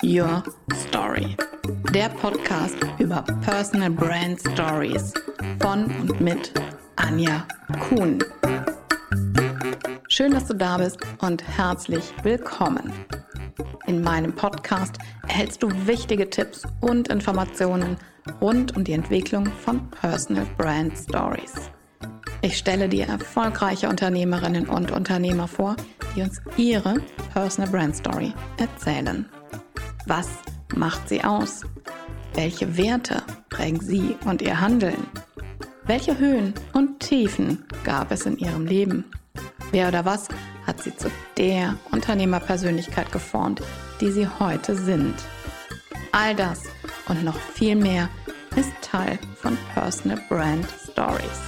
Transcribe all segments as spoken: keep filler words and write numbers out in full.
Your Story. Der Podcast über Personal Brand Stories von und mit Anja Kuhn. Schön, dass du da bist und herzlich willkommen. In meinem Podcast erhältst du wichtige Tipps und Informationen rund um die Entwicklung von Personal Brand Stories. Ich stelle dir erfolgreiche Unternehmerinnen und Unternehmer vor, die uns ihre Personal Brand Story erzählen. Was macht sie aus? Welche Werte prägen sie und ihr Handeln? Welche Höhen und Tiefen gab es in ihrem Leben? Wer oder was hat sie zu der Unternehmerpersönlichkeit geformt, die sie heute sind? All das und noch viel mehr ist Teil von Personal Brand Stories.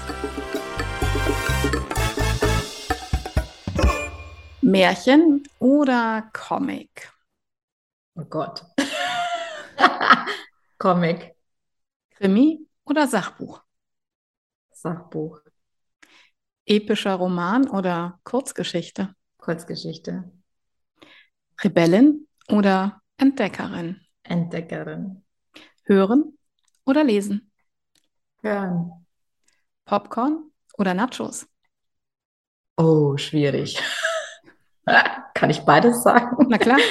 Märchen oder Comic? Oh Gott. Comic. Krimi oder Sachbuch? Sachbuch. Epischer Roman oder Kurzgeschichte? Kurzgeschichte. Rebellin oder Entdeckerin? Entdeckerin. Hören oder lesen? Hören. Popcorn oder Nachos? Oh, schwierig. Kann ich beides sagen? Na klar.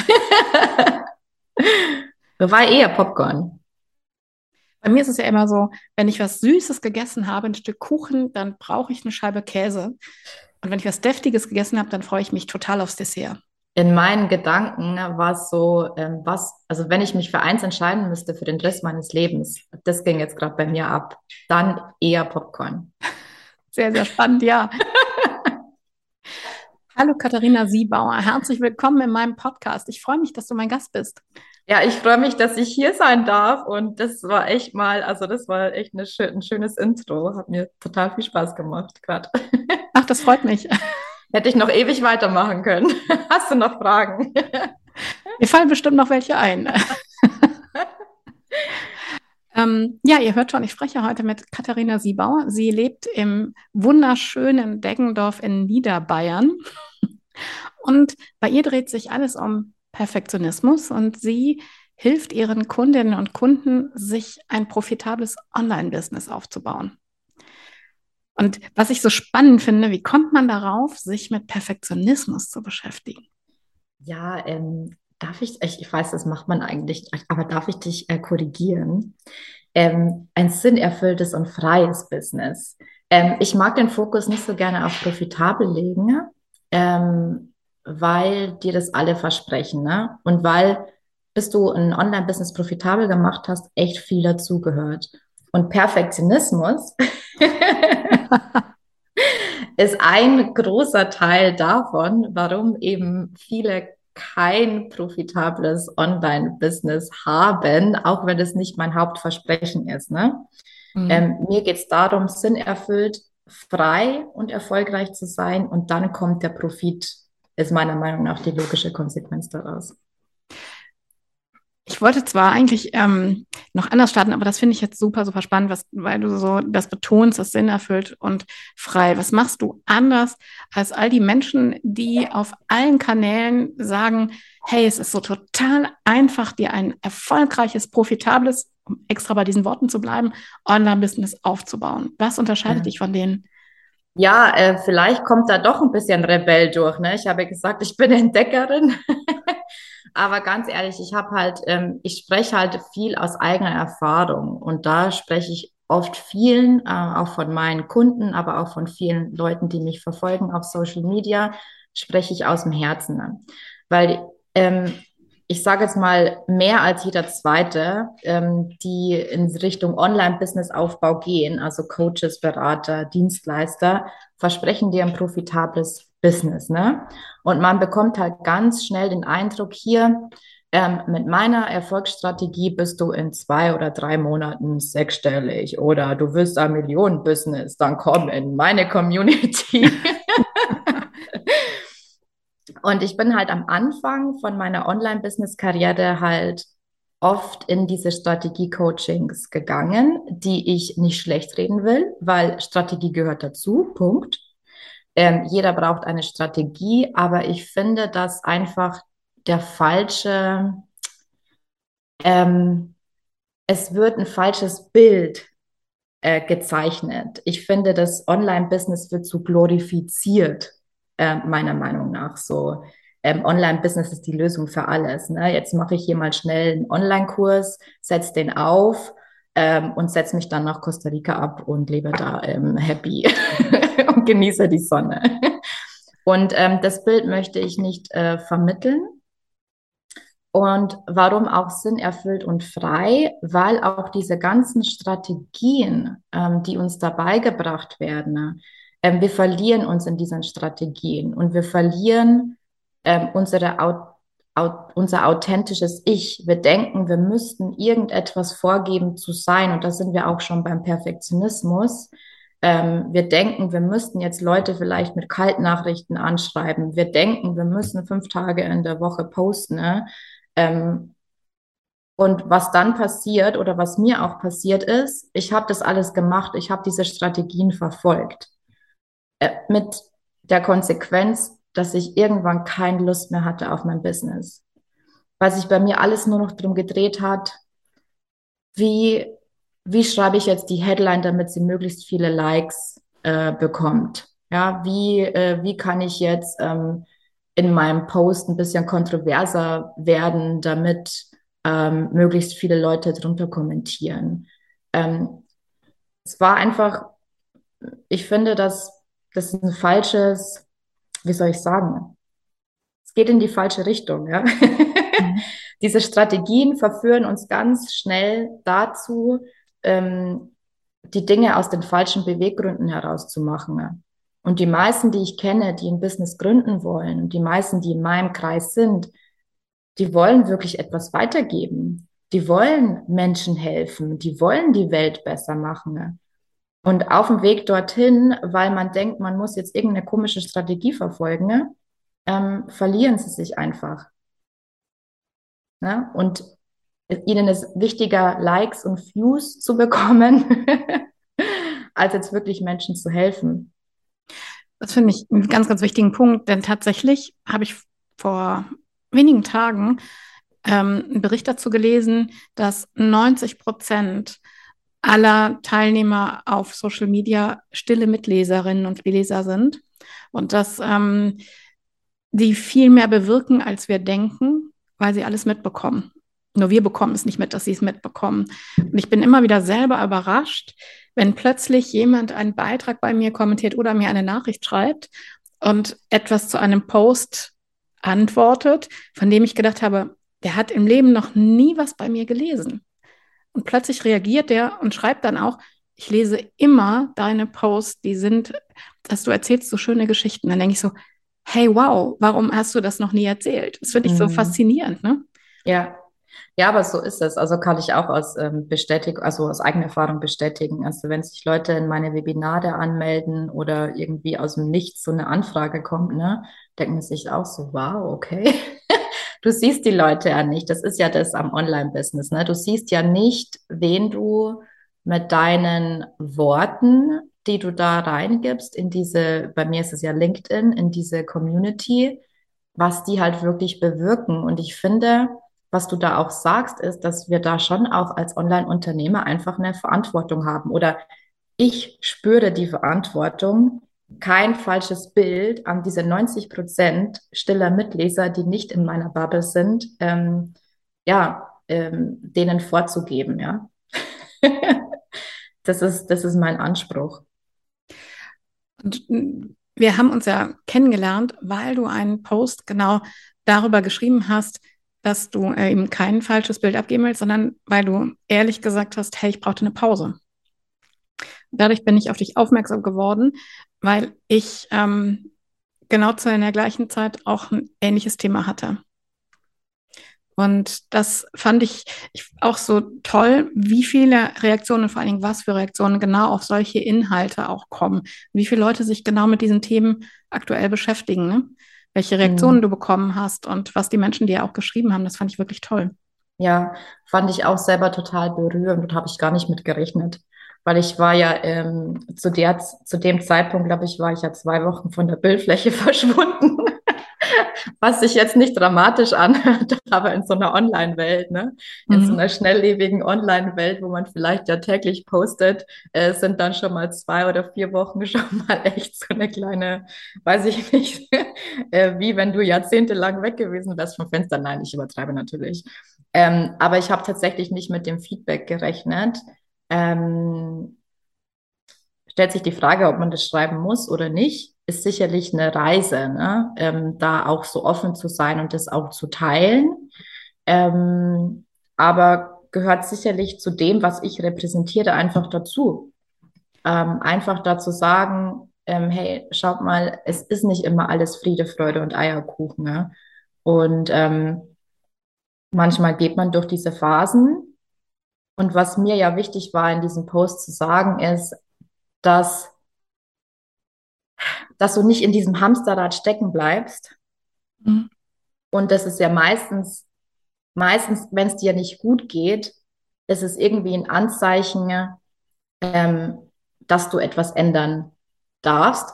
War eher Popcorn. Bei mir ist es ja immer so, wenn ich was Süßes gegessen habe, ein Stück Kuchen, dann brauche ich eine Scheibe Käse. Und wenn ich was Deftiges gegessen habe, dann freue ich mich total aufs Dessert. In meinen Gedanken war es so, ähm, was, also wenn ich mich für eins entscheiden müsste für den Rest meines Lebens, das ging jetzt gerade bei mir ab, dann eher Popcorn. Sehr, sehr spannend, ja. Hallo Katharina Siebauer, herzlich willkommen in meinem Podcast. Ich freue mich, dass du mein Gast bist. Ja, ich freue mich, dass ich hier sein darf und das war echt mal, also das war echt eine schön, ein schönes Intro, hat mir total viel Spaß gemacht gerade. Ach, das freut mich. Hätte ich noch ewig weitermachen können. Hast du noch Fragen? Mir fallen bestimmt noch welche ein. ähm, ja, ihr hört schon, ich spreche heute mit Katharina Siebauer. Sie lebt im wunderschönen Deggendorf in Niederbayern. Und bei ihr dreht sich alles um Perfektionismus und sie hilft ihren Kundinnen und Kunden, sich ein profitables Online-Business aufzubauen. Und was ich so spannend finde, wie kommt man darauf, sich mit Perfektionismus zu beschäftigen? Ja, ähm, darf ich, ich, ich weiß, das macht man eigentlich, aber darf ich dich äh, korrigieren? Ähm, ein sinnerfülltes und freies Business. Ähm, ich mag den Fokus nicht so gerne auf profitabel legen, ähm, weil dir das alle versprechen, ne? Und weil, bis du ein Online-Business profitabel gemacht hast, echt viel dazugehört. Und Perfektionismus ist ein großer Teil davon, warum eben viele kein profitables Online-Business haben, auch wenn es nicht mein Hauptversprechen ist. Ne? Mhm. Ähm, mir geht es darum, sinnerfüllt, frei und erfolgreich zu sein und dann kommt der Profit, ist meiner Meinung nach die logische Konsequenz daraus. Ich wollte zwar eigentlich ähm, noch anders starten, aber das finde ich jetzt super, super spannend, was, weil du so das betonst, das Sinn erfüllt und frei. Was machst du anders als all die Menschen, die auf allen Kanälen sagen, hey, es ist so total einfach, dir ein erfolgreiches, profitables, um extra bei diesen Worten zu bleiben, Online-Business aufzubauen? Was unterscheidet Ja. dich von denen? Ja, äh, vielleicht kommt da doch ein bisschen Rebell durch. Ne? Ich habe gesagt, ich bin Entdeckerin. Aber ganz ehrlich, ich habe halt, ähm, ich spreche halt viel aus eigener Erfahrung und da spreche ich oft vielen, äh, auch von meinen Kunden, aber auch von vielen Leuten, die mich verfolgen auf Social Media, spreche ich aus dem Herzen an. Weil ähm, ich sage jetzt mal, mehr als jeder Zweite, ähm, die in Richtung Online-Business-Aufbau gehen, also Coaches, Berater, Dienstleister, versprechen dir ein profitables Business, ne? Und man bekommt halt ganz schnell den Eindruck hier, ähm, mit meiner Erfolgsstrategie bist du in zwei oder drei Monaten sechsstellig oder du wirst ein Millionen-Business, dann komm in meine Community. Und ich bin halt am Anfang von meiner Online-Business-Karriere halt oft in diese Strategie-Coachings gegangen, die ich nicht schlecht reden will, weil Strategie gehört dazu, Punkt. Ähm, jeder braucht eine Strategie, aber ich finde, dass einfach der falsche ähm, es wird ein falsches Bild äh, gezeichnet. Ich finde, das Online-Business wird zu glorifiziert, äh, meiner Meinung nach. So, ähm, Online-Business ist die Lösung für alles. Ne? Jetzt mache ich hier mal schnell einen Online-Kurs, setze den auf ähm, und setze mich dann nach Costa Rica ab und lebe da ähm, happy und genieße die Sonne. Und ähm, das Bild möchte ich nicht äh, vermitteln. Und warum auch sinnerfüllt und frei? Weil auch diese ganzen Strategien, ähm, die uns dabei gebracht werden, ne, ähm, wir verlieren uns in diesen Strategien und wir verlieren ähm, unsere, au au unser authentisches Ich. Wir denken, wir müssten irgendetwas vorgeben zu sein, und da sind wir auch schon beim Perfektionismus. Ähm, wir denken, wir müssten jetzt Leute vielleicht mit Kaltnachrichten anschreiben. Wir denken, wir müssen fünf Tage in der Woche posten, ne? Ähm, und was dann passiert oder was mir auch passiert ist, ich habe das alles gemacht, ich habe diese Strategien verfolgt, äh, mit der Konsequenz, dass ich irgendwann keine Lust mehr hatte auf mein Business, weil sich bei mir alles nur noch darum gedreht hat, wie, wie schreibe ich jetzt die Headline, damit sie möglichst viele Likes äh, bekommt. Ja, wie, äh, wie kann ich jetzt ähm, in meinem Post ein bisschen kontroverser werden, damit ähm, möglichst viele Leute drunter kommentieren. Ähm, es war einfach, ich finde, dass das ist ein falsches, wie soll ich sagen, es geht in die falsche Richtung, ja. Mhm. Diese Strategien verführen uns ganz schnell dazu, ähm, die Dinge aus den falschen Beweggründen herauszumachen. Und die meisten, die ich kenne, die ein Business gründen wollen, und die meisten, die in meinem Kreis sind, die wollen wirklich etwas weitergeben. Die wollen Menschen helfen. Die wollen die Welt besser machen. Und auf dem Weg dorthin, weil man denkt, man muss jetzt irgendeine komische Strategie verfolgen, ähm, verlieren sie sich einfach. Ne? Und ihnen ist wichtiger, Likes und Views zu bekommen, als jetzt wirklich Menschen zu helfen. Das finde ich einen ganz, ganz wichtigen Punkt, denn tatsächlich habe ich vor wenigen Tagen ähm, einen Bericht dazu gelesen, dass neunzig Prozent aller Teilnehmer auf Social Media stille Mitleserinnen und Leser sind und dass ähm, die viel mehr bewirken, als wir denken, weil sie alles mitbekommen. Nur wir bekommen es nicht mit, dass sie es mitbekommen. Und ich bin immer wieder selber überrascht, wenn plötzlich jemand einen Beitrag bei mir kommentiert oder mir eine Nachricht schreibt und etwas zu einem Post antwortet, von dem ich gedacht habe, der hat im Leben noch nie was bei mir gelesen. Und plötzlich reagiert der und schreibt dann auch, ich lese immer deine Posts, die sind, dass du erzählst so schöne Geschichten. Dann denke ich so, hey, wow, warum hast du das noch nie erzählt? Das finde ich so Mhm. faszinierend, ne? Ja. Ja, aber so ist es. Also kann ich auch aus ähm, Bestätigung, also aus eigener Erfahrung bestätigen. Also wenn sich Leute in meine Webinare anmelden oder irgendwie aus dem Nichts so eine Anfrage kommt, ne, denken sie sich auch so, wow, okay. Du siehst die Leute ja nicht. Das ist ja das am Online-Business, ne? Du siehst ja nicht, wen du mit deinen Worten, die du da reingibst in diese, bei mir ist es ja LinkedIn, in diese Community, was die halt wirklich bewirken. Und ich finde, was du da auch sagst, ist, dass wir da schon auch als Online-Unternehmer einfach eine Verantwortung haben. Oder ich spüre die Verantwortung, kein falsches Bild an diese neunzig Prozent stiller Mitleser, die nicht in meiner Bubble sind, ähm, ja, ähm, denen vorzugeben, ja. Das ist, das ist mein Anspruch. Und mm, wir haben uns ja kennengelernt, weil du einen Post genau darüber geschrieben hast, dass du äh, eben kein falsches Bild abgeben willst, sondern weil du ehrlich gesagt hast, hey, ich brauchte eine Pause. Dadurch bin ich auf dich aufmerksam geworden, weil ich ähm, genau zu einer gleichen Zeit auch ein ähnliches Thema hatte. Und das fand ich, ich auch so toll, wie viele Reaktionen, vor allen Dingen was für Reaktionen genau auf solche Inhalte auch kommen. Wie viele Leute sich genau mit diesen Themen aktuell beschäftigen, ne? Welche Reaktionen du Mhm. bekommen hast und was die Menschen dir auch geschrieben haben, das fand ich wirklich toll. Ja, fand ich auch selber total berührend und habe ich gar nicht mit gerechnet. Weil ich war ja ähm, zu der, zu dem Zeitpunkt, glaube ich, war ich ja zwei Wochen von der Bildfläche verschwunden. Was sich jetzt nicht dramatisch anhört, aber in so einer Online-Welt, ne? In so Mhm. einer schnelllebigen Online-Welt, wo man vielleicht ja täglich postet, äh, sind dann schon mal zwei oder vier Wochen schon mal echt so eine kleine, weiß ich nicht, äh, wie wenn du jahrzehntelang weg gewesen wärst vom Fenster. Nein, ich übertreibe natürlich. Ähm, aber ich habe tatsächlich nicht mit dem Feedback gerechnet. Ähm, stellt sich die Frage, ob man das schreiben muss oder nicht, ist sicherlich eine Reise, ne? Ähm, da auch so offen zu sein und das auch zu teilen. Ähm, aber gehört sicherlich zu dem, was ich repräsentiere, einfach dazu. Ähm, einfach dazu sagen, ähm, hey, schaut mal, es ist nicht immer alles Friede, Freude und Eierkuchen, ne? Und ähm, manchmal geht man durch diese Phasen. Und was mir ja wichtig war, in diesem Post zu sagen, ist, dass dass du nicht in diesem Hamsterrad stecken bleibst. Mhm. Und das ist ja meistens, meistens, wenn es dir nicht gut geht, ist es irgendwie ein Anzeichen, ähm, dass du etwas ändern darfst.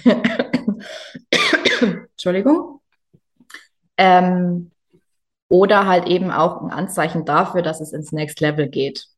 Entschuldigung. Ähm, oder halt eben auch ein Anzeichen dafür, dass es ins Next Level geht.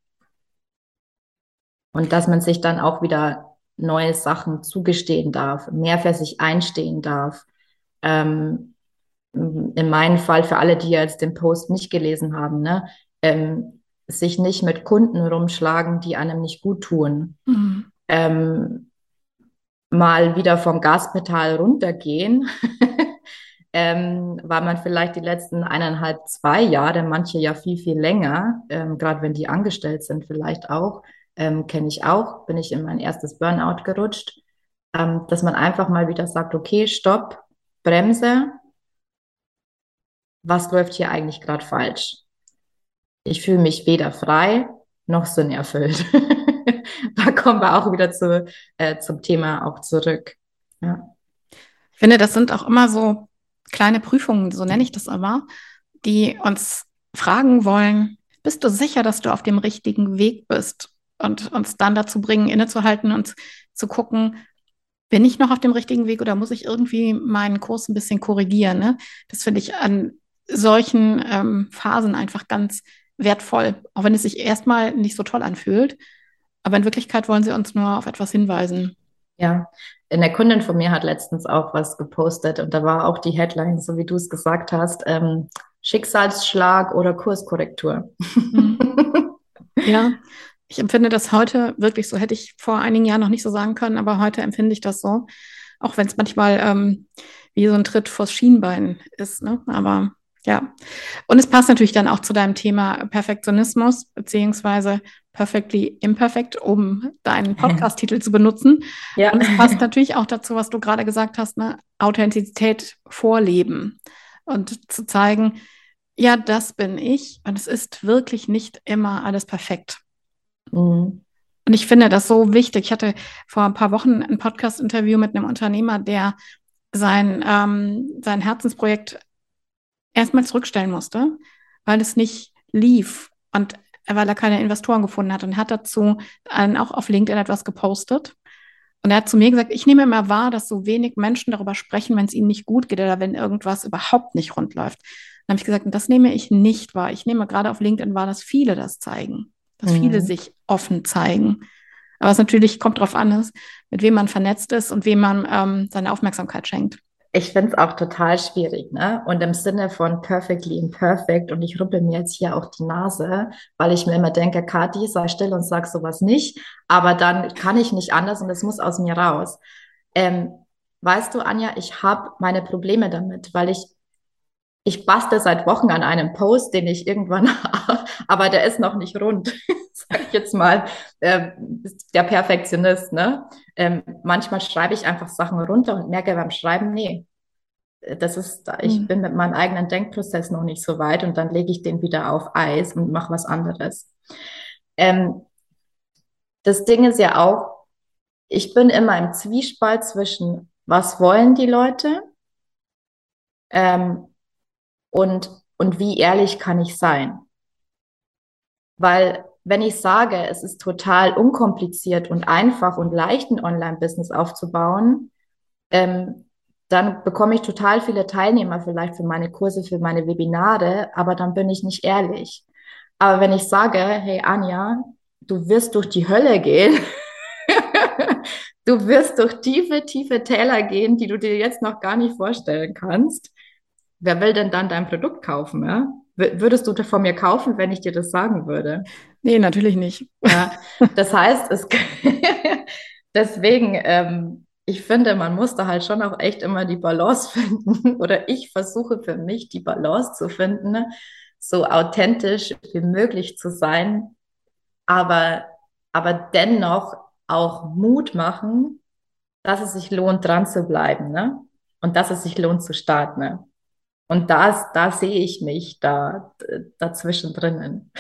Und dass man sich dann auch wieder neue Sachen zugestehen darf, mehr für sich einstehen darf. Ähm, in meinem Fall für alle, die jetzt den Post nicht gelesen haben, ne, ähm, sich nicht mit Kunden rumschlagen, die einem nicht gut tun. Mhm. Ähm, mal wieder vom Gaspedal runtergehen, ähm, weil man vielleicht die letzten eineinhalb, zwei Jahre, manche ja viel, viel länger, ähm, gerade wenn die angestellt sind, vielleicht auch, ähm, kenne ich auch, bin ich in mein erstes Burnout gerutscht, ähm, dass man einfach mal wieder sagt, okay, stopp, Bremse, was läuft hier eigentlich gerade falsch? Ich fühle mich weder frei noch sinnerfüllt. Da kommen wir auch wieder zu, äh, zum Thema auch zurück. Ja. Ich finde, das sind auch immer so kleine Prüfungen, so nenne ich das immer, die uns fragen wollen, bist du sicher, dass du auf dem richtigen Weg bist? Und uns dann dazu bringen, innezuhalten und zu gucken, bin ich noch auf dem richtigen Weg oder muss ich irgendwie meinen Kurs ein bisschen korrigieren? Ne? Das finde ich an solchen ähm, Phasen einfach ganz wertvoll, auch wenn es sich erstmal nicht so toll anfühlt. Aber in Wirklichkeit wollen sie uns nur auf etwas hinweisen. Ja, eine Kundin von mir hat letztens auch was gepostet und da war auch die Headline, so wie du es gesagt hast, ähm, Schicksalsschlag oder Kurskorrektur. Mhm. Ja, ich empfinde das heute wirklich so, hätte ich vor einigen Jahren noch nicht so sagen können, aber heute empfinde ich das so, auch wenn es manchmal ähm, wie so ein Tritt vors Schienbein ist, ne? Aber ja. Und es passt natürlich dann auch zu deinem Thema Perfektionismus, beziehungsweise Perfectly Imperfect, um deinen Podcast-Titel zu benutzen. Ja. Und es passt natürlich auch dazu, was du gerade gesagt hast, ne? Authentizität vorleben und zu zeigen, ja, das bin ich und es ist wirklich nicht immer alles perfekt. Mhm. Und ich finde das so wichtig. Ich hatte vor ein paar Wochen ein Podcast-Interview mit einem Unternehmer, der sein, ähm, sein Herzensprojekt erstmal zurückstellen musste, weil es nicht lief und weil er keine Investoren gefunden hat und hat dazu dann auch auf LinkedIn etwas gepostet. Und er hat zu mir gesagt, ich nehme immer wahr, dass so wenig Menschen darüber sprechen, wenn es ihnen nicht gut geht oder wenn irgendwas überhaupt nicht rund läuft. Dann habe ich gesagt, das nehme ich nicht wahr. Ich nehme gerade auf LinkedIn wahr, dass viele das zeigen, dass viele Mhm. sich offen zeigen. Aber es natürlich kommt darauf an, ist, mit wem man vernetzt ist und wem man ähm, seine Aufmerksamkeit schenkt. Ich finde es auch total schwierig, ne? Und im Sinne von perfectly imperfect, und ich rubbel mir jetzt hier auch die Nase, weil ich mir immer denke, Kathi, sei still und sag sowas nicht, aber dann kann ich nicht anders und es muss aus mir raus. Ähm, weißt du, Anja, ich habe meine Probleme damit, weil ich ich bastel seit Wochen an einem Post, den ich irgendwann, aber der ist noch nicht rund, sag ich jetzt mal, äh, der Perfektionist, ne? Ähm, manchmal schreibe ich einfach Sachen runter und merke beim Schreiben, nee, das ist, ich Hm. bin mit meinem eigenen Denkprozess noch nicht so weit und dann lege ich den wieder auf Eis und mache was anderes. Ähm, das Ding ist ja auch, ich bin immer im Zwiespalt zwischen, was wollen die Leute ähm, und, und wie ehrlich kann ich sein? Weil wenn ich sage, es ist total unkompliziert und einfach und leicht, ein Online-Business aufzubauen, ähm, dann bekomme ich total viele Teilnehmer vielleicht für meine Kurse, für meine Webinare, aber dann bin ich nicht ehrlich. Aber wenn ich sage, hey Anja, du wirst durch die Hölle gehen, du wirst durch tiefe, tiefe Täler gehen, die du dir jetzt noch gar nicht vorstellen kannst. Wer will denn dann dein Produkt kaufen? Ja? Würdest du von mir kaufen, wenn ich dir das sagen würde? Nee, natürlich nicht. Ja, das heißt, es deswegen, ähm, ich finde, man muss da halt schon auch echt immer die Balance finden. Oder ich versuche für mich die Balance zu finden, ne? So authentisch wie möglich zu sein, aber, aber dennoch auch Mut machen, dass es sich lohnt, dran zu bleiben, ne? Und dass es sich lohnt zu starten. Ne? Und das, da sehe ich mich da dazwischen drinnen.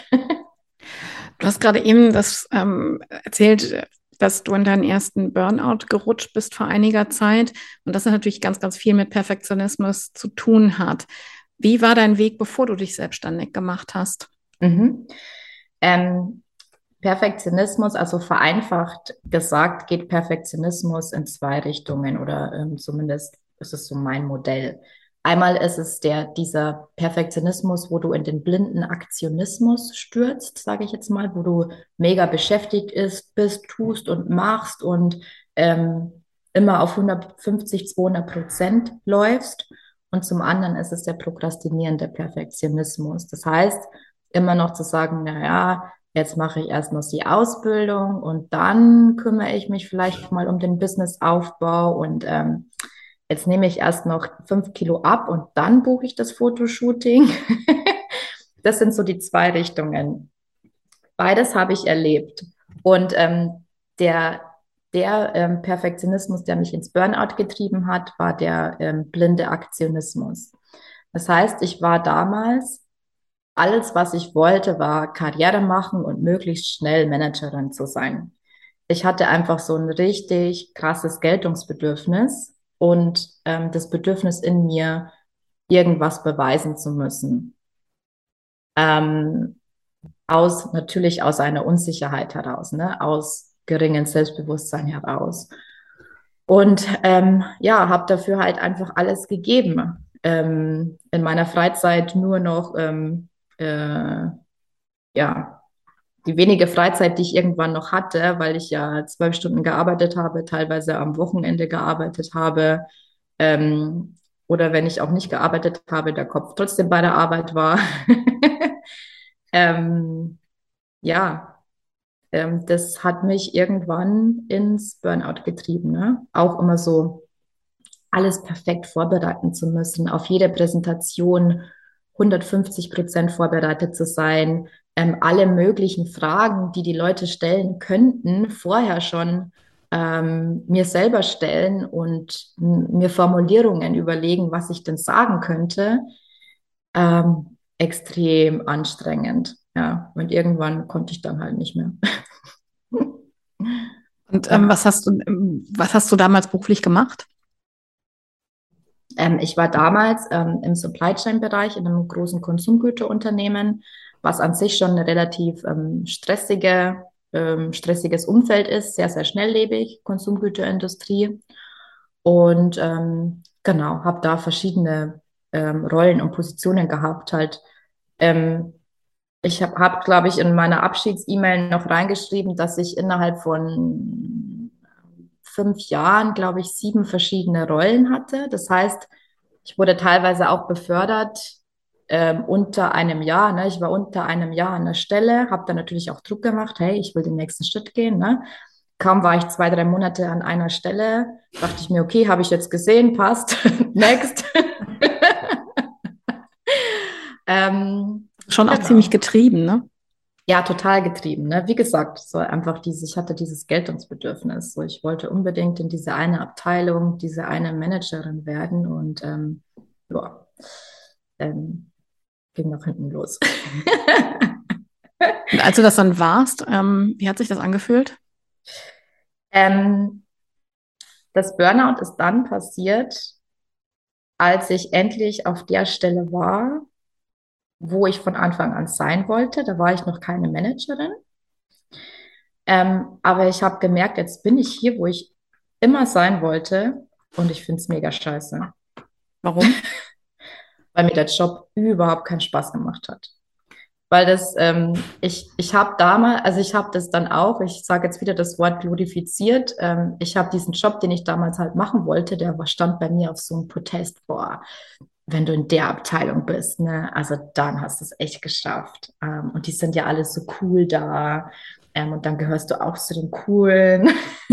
Du hast gerade eben das ähm, erzählt, dass du in deinen ersten Burnout gerutscht bist vor einiger Zeit und das natürlich ganz, ganz viel mit Perfektionismus zu tun hat. Wie war dein Weg, bevor du dich selbstständig gemacht hast? Mhm. Ähm, Perfektionismus, also vereinfacht gesagt, geht Perfektionismus in zwei Richtungen oder ähm, zumindest ist es so mein Modell. Einmal ist es der, dieser Perfektionismus, wo du in den blinden Aktionismus stürzt, sage ich jetzt mal, wo du mega beschäftigt ist, bist, tust und machst und ähm, immer auf hundertfünfzig, zweihundert Prozent läufst. Und zum anderen ist es der prokrastinierende Perfektionismus. Das heißt, immer noch zu sagen, na ja, jetzt mache ich erst noch die Ausbildung und dann kümmere ich mich vielleicht mal um den Businessaufbau und ähm, jetzt nehme ich erst noch fünf Kilo ab und dann buche ich das Fotoshooting. Das sind so die zwei Richtungen. Beides habe ich erlebt. Und ähm, der, der ähm, Perfektionismus, der mich ins Burnout getrieben hat, war der ähm, blinde Aktionismus. Das heißt, ich war damals alles, was ich wollte, war Karriere machen und möglichst schnell Managerin zu sein. Ich hatte einfach so ein richtig krasses Geltungsbedürfnis und ähm, das Bedürfnis in mir, irgendwas beweisen zu müssen. Ähm, aus, natürlich aus einer Unsicherheit heraus, ne? Aus geringem Selbstbewusstsein heraus. Und ähm, ja, habe dafür halt einfach alles gegeben. Ähm, in meiner Freizeit nur noch ähm, äh, ja, die wenige Freizeit, die ich irgendwann noch hatte, weil ich ja zwölf Stunden gearbeitet habe, teilweise am Wochenende gearbeitet habe, ähm, oder wenn ich auch nicht gearbeitet habe, der Kopf trotzdem bei der Arbeit war. ähm, ja, ähm, das hat mich irgendwann ins Burnout getrieben, ne? Auch immer so alles perfekt vorbereiten zu müssen, auf jede Präsentation hundertfünfzig Prozent vorbereitet zu sein, ähm, alle möglichen Fragen, die die Leute stellen könnten, vorher schon ähm, mir selber stellen und mir Formulierungen überlegen, was ich denn sagen könnte, ähm, extrem anstrengend. Ja, und irgendwann konnte ich dann halt nicht mehr. Und ähm, Ja. was hast du, was hast du damals beruflich gemacht? Ähm, ich war damals ähm, im Supply Chain Bereich in einem großen Konsumgüterunternehmen, was an sich schon eine relativ ähm, stressige, ähm, stressiges Umfeld ist, sehr, sehr schnelllebig, Konsumgüterindustrie. Und ähm, genau, habe da verschiedene ähm, Rollen und Positionen gehabt. Halt, ähm, ich habe, hab, glaube ich, in meiner Abschieds-E-Mail noch reingeschrieben, dass ich innerhalb von fünf Jahren, glaube ich, sieben verschiedene Rollen hatte. Das heißt, ich wurde teilweise auch befördert ähm, unter einem Jahr. Ne? Ich war unter einem Jahr an der Stelle, habe dann natürlich auch Druck gemacht, hey, ich will den nächsten Schritt gehen. Ne? Kaum war ich zwei, drei Monate an einer Stelle, dachte ich mir, okay, habe ich jetzt gesehen, passt, next. ähm, Schon auch ziemlich genau. getrieben, ne? Ja, total getrieben. Ne? Wie gesagt, so einfach dieses, ich hatte dieses Geltungsbedürfnis. So, ich wollte unbedingt in diese eine Abteilung, diese eine Managerin werden und ähm, ja, ähm, ging nach hinten los. Und als du das dann warst, ähm, wie hat sich das angefühlt? ähm, Das Burnout ist dann passiert, als ich endlich auf der Stelle war, wo ich von Anfang an sein wollte. Da war ich noch keine Managerin. Ähm, aber ich habe gemerkt, jetzt bin ich hier, wo ich immer sein wollte. Und ich finde es mega scheiße, Warum? weil mir der Job überhaupt keinen Spaß gemacht hat. Weil das, ähm, ich, ich habe damals, also ich habe das dann auch, ich sage jetzt wieder das Wort glorifiziert, ähm, ich habe diesen Job, den ich damals halt machen wollte, der war, stand bei mir auf so einem Protest, boah, wenn du in der Abteilung bist, ne, also dann hast du es echt geschafft. Ähm, und die sind ja alle so cool da. Ähm, und dann gehörst du auch zu den Coolen.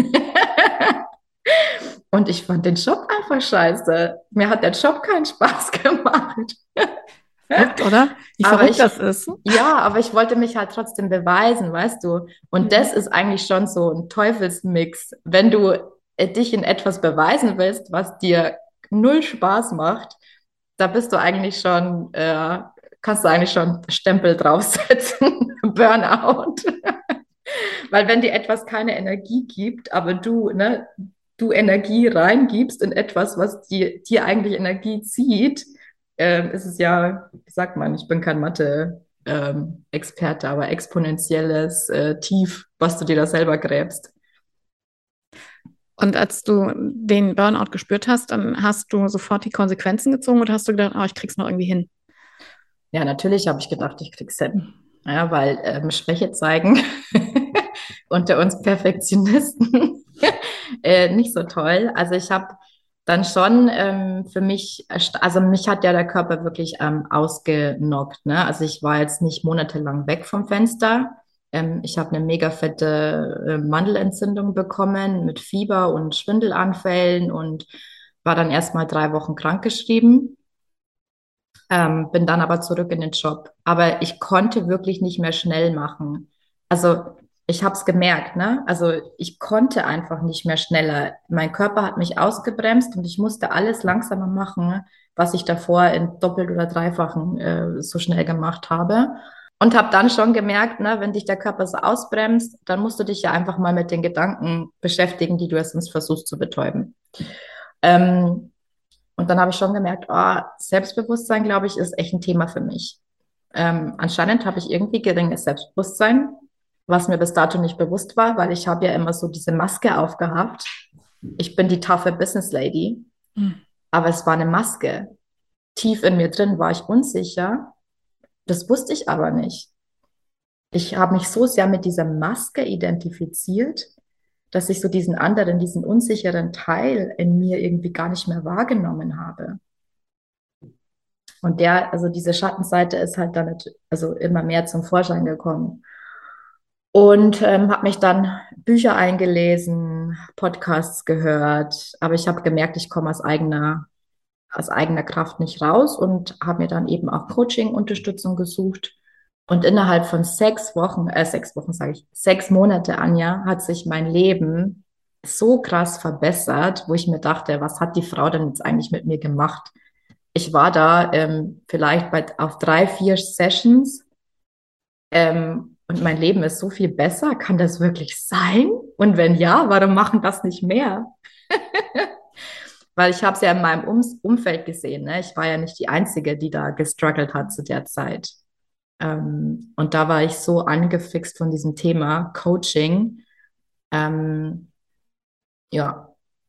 Und ich fand den Job einfach scheiße. Mir hat der Job keinen Spaß gemacht. Verrückt, oder? Wie Aber verrückt ich, das ist. ja, aber ich wollte mich halt trotzdem beweisen, weißt du? Und das Mhm. ist eigentlich schon so ein Teufelsmix. Wenn du äh, dich in etwas beweisen willst, was dir null Spaß macht, da bist du eigentlich schon, äh, kannst du eigentlich schon Stempel draufsetzen, Burnout. Weil wenn dir etwas keine Energie gibt, aber du, ne, du Energie reingibst in etwas, was dir, dir eigentlich Energie zieht, ähm, ist es ja, wie sagt man, ich bin kein Mathe, ähm, Experte, aber exponentielles äh, Tief, was du dir da selber gräbst. Und als du den Burnout gespürt hast, dann hast du sofort die Konsequenzen gezogen oder hast du gedacht, oh, ich krieg's noch irgendwie hin? Ja, natürlich habe ich gedacht, ich krieg's hin. Ja, weil ähm, Schwäche zeigen unter uns Perfektionisten äh, nicht so toll. Also ich habe dann schon ähm, für mich, erst- also mich hat ja der Körper wirklich ähm, ausgenockt. Ne? Also ich war jetzt nicht monatelang weg vom Fenster. Ähm, ich habe eine mega fette äh, Mandelentzündung bekommen mit Fieber und Schwindelanfällen und war dann erst mal drei Wochen krankgeschrieben. Ähm, bin dann aber zurück in den Job. Aber ich konnte wirklich nicht mehr schnell machen. Also ich habe es gemerkt, ne? Also ich konnte einfach nicht mehr schneller. Mein Körper hat mich ausgebremst und ich musste alles langsamer machen, was ich davor in doppelt oder dreifachen äh, so schnell gemacht habe. Und habe dann schon gemerkt, ne, wenn dich der Körper so ausbremst, dann musst du dich ja einfach mal mit den Gedanken beschäftigen, die du erst sonst versuchst zu betäuben. Ähm, und dann habe ich schon gemerkt, oh, Selbstbewusstsein, glaube ich, ist echt ein Thema für mich. Ähm, anscheinend habe ich irgendwie geringes Selbstbewusstsein, was mir bis dato nicht bewusst war, weil ich habe ja immer so diese Maske aufgehabt. Ich bin die taffe Business Lady, Mhm. aber es war eine Maske. Tief in mir drin war ich unsicher. Das wusste ich aber nicht. Ich habe mich so sehr mit dieser Maske identifiziert, dass ich so diesen anderen, diesen unsicheren Teil in mir irgendwie gar nicht mehr wahrgenommen habe. Und der, also diese Schattenseite ist halt dann also immer mehr zum Vorschein gekommen. Und ähm, habe mich dann Bücher eingelesen, Podcasts gehört, aber ich habe gemerkt, ich komme aus eigener, aus eigener Kraft nicht raus und habe mir dann eben auch Coaching-Unterstützung gesucht. Und innerhalb von sechs Wochen, äh, sechs Wochen sage ich, sechs Monate, Anja, hat sich mein Leben so krass verbessert, wo ich mir dachte, was hat die Frau denn jetzt eigentlich mit mir gemacht? Ich war da ähm, vielleicht bei, auf drei, vier Sessions ähm, und mein Leben ist so viel besser. Kann das wirklich sein? Und wenn ja, warum machen das nicht mehr? Weil ich habe es ja in meinem um Umfeld gesehen. Ne? Ich war ja nicht die Einzige, die da gestruggelt hat zu der Zeit. Ähm, und da war ich so angefixt von diesem Thema Coaching, ähm, ja,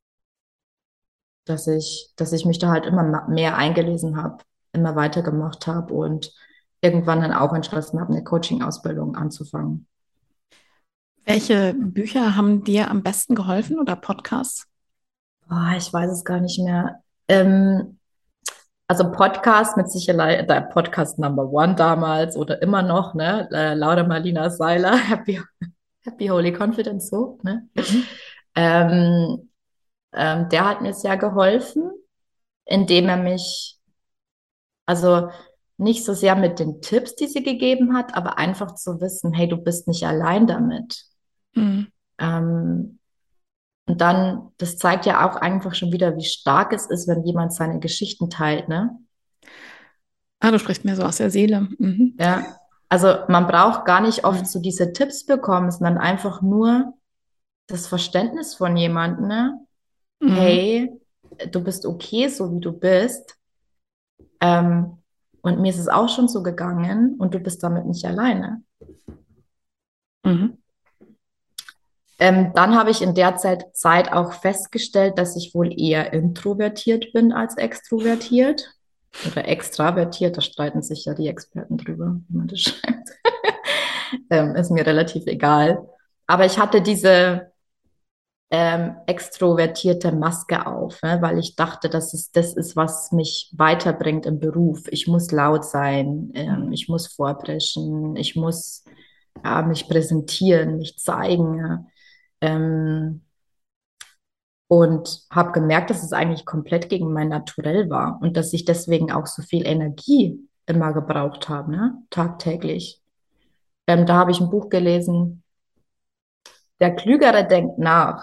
dass ich, dass ich mich da halt immer mehr eingelesen habe, immer weitergemacht habe und irgendwann dann auch entschlossen habe, eine Coaching-Ausbildung anzufangen. Welche Bücher haben dir am besten geholfen oder Podcasts? Oh, ich weiß es gar nicht mehr. Ähm, also Podcast mit Sicherheit, der Podcast Number One damals oder immer noch, ne? Äh, Laura Marlina Seiler, Happy, Happy Holy Confidence, so, ne? Mhm. Ähm, ähm, der hat mir sehr geholfen, indem er mich, also nicht so sehr mit den Tipps, die sie gegeben hat, aber einfach zu wissen, hey, du bist nicht allein damit. Mhm. Ähm, und dann, das zeigt ja auch einfach schon wieder, wie stark es ist, wenn jemand seine Geschichten teilt, ne? Ah, du sprichst mir so aus der Seele. Mhm. Ja. Also man braucht gar nicht oft Mhm. so diese Tipps bekommen, sondern einfach nur das Verständnis von jemandem, ne? Mhm. Hey, du bist okay, so wie du bist. Ähm, und mir ist es auch schon so gegangen und du bist damit nicht alleine. Mhm. Ähm, dann habe ich in der Zeit, Zeit auch festgestellt, dass ich wohl eher introvertiert bin als extrovertiert oder extravertiert. Da streiten sich ja die Experten drüber, wie man das schreibt. ähm, ist mir relativ egal. Aber ich hatte diese ähm, extrovertierte Maske auf, ne, weil ich dachte, dass es das ist, was mich weiterbringt im Beruf. Ich muss laut sein, ähm, ich muss vorpreschen, ich muss ja, mich präsentieren, mich zeigen. Ja. Ähm, und habe gemerkt, dass es eigentlich komplett gegen mein Naturell war und dass ich deswegen auch so viel Energie immer gebraucht habe, ne? Tagtäglich. Ähm, da habe ich ein Buch gelesen, Der Klügere denkt nach.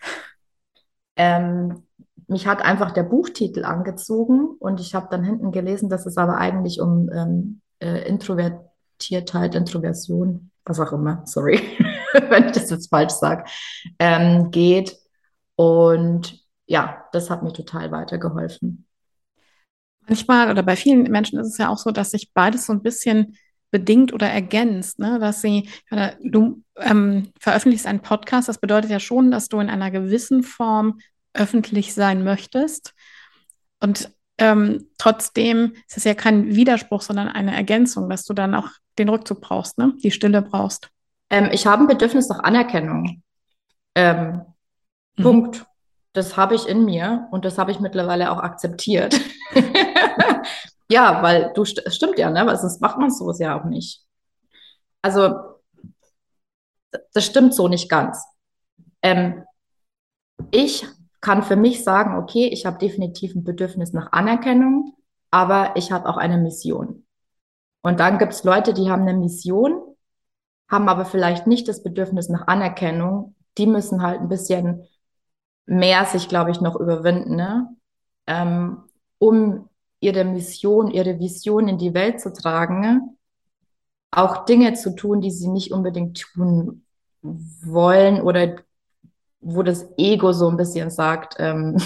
Ähm, mich hat einfach der Buchtitel angezogen und ich habe dann hinten gelesen, dass es aber eigentlich um ähm, äh, Introvertiertheit, Introversion, was auch immer, sorry, wenn ich das jetzt falsch sage, ähm, geht. Und ja, das hat mir total weitergeholfen. Manchmal oder bei vielen Menschen ist es ja auch so, dass sich beides so ein bisschen bedingt oder ergänzt, ne? Dass sie, oder du ähm, veröffentlichst einen Podcast, das bedeutet ja schon, dass du in einer gewissen Form öffentlich sein möchtest. Und ähm, trotzdem ist es ja kein Widerspruch, sondern eine Ergänzung, dass du dann auch den Rückzug brauchst, ne? Die Stille brauchst. Ähm, ich habe ein Bedürfnis nach Anerkennung. Ähm, Mhm. Punkt. Das habe ich in mir und das habe ich mittlerweile auch akzeptiert. Ja, weil du, st es stimmt ja, ne? Weil sonst macht man sowas ja auch nicht. Also, das stimmt so nicht ganz. Ähm, ich kann für mich sagen, okay, ich habe definitiv ein Bedürfnis nach Anerkennung, aber ich habe auch eine Mission. Und dann gibt es Leute, die haben eine Mission, haben aber vielleicht nicht das Bedürfnis nach Anerkennung. Die müssen halt ein bisschen mehr sich, glaube ich, noch überwinden, ne? Ähm, um ihre Mission, ihre Vision in die Welt zu tragen, ne? Auch Dinge zu tun, die sie nicht unbedingt tun wollen oder wo das Ego so ein bisschen sagt, ähm,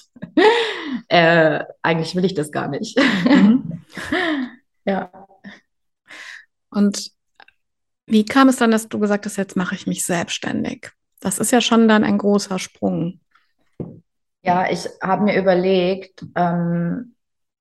äh, eigentlich will ich das gar nicht. Mhm. Ja. Und wie kam es dann, dass du gesagt hast, jetzt mache ich mich selbstständig? Das ist ja schon dann ein großer Sprung. Ja, ich habe mir überlegt, ähm,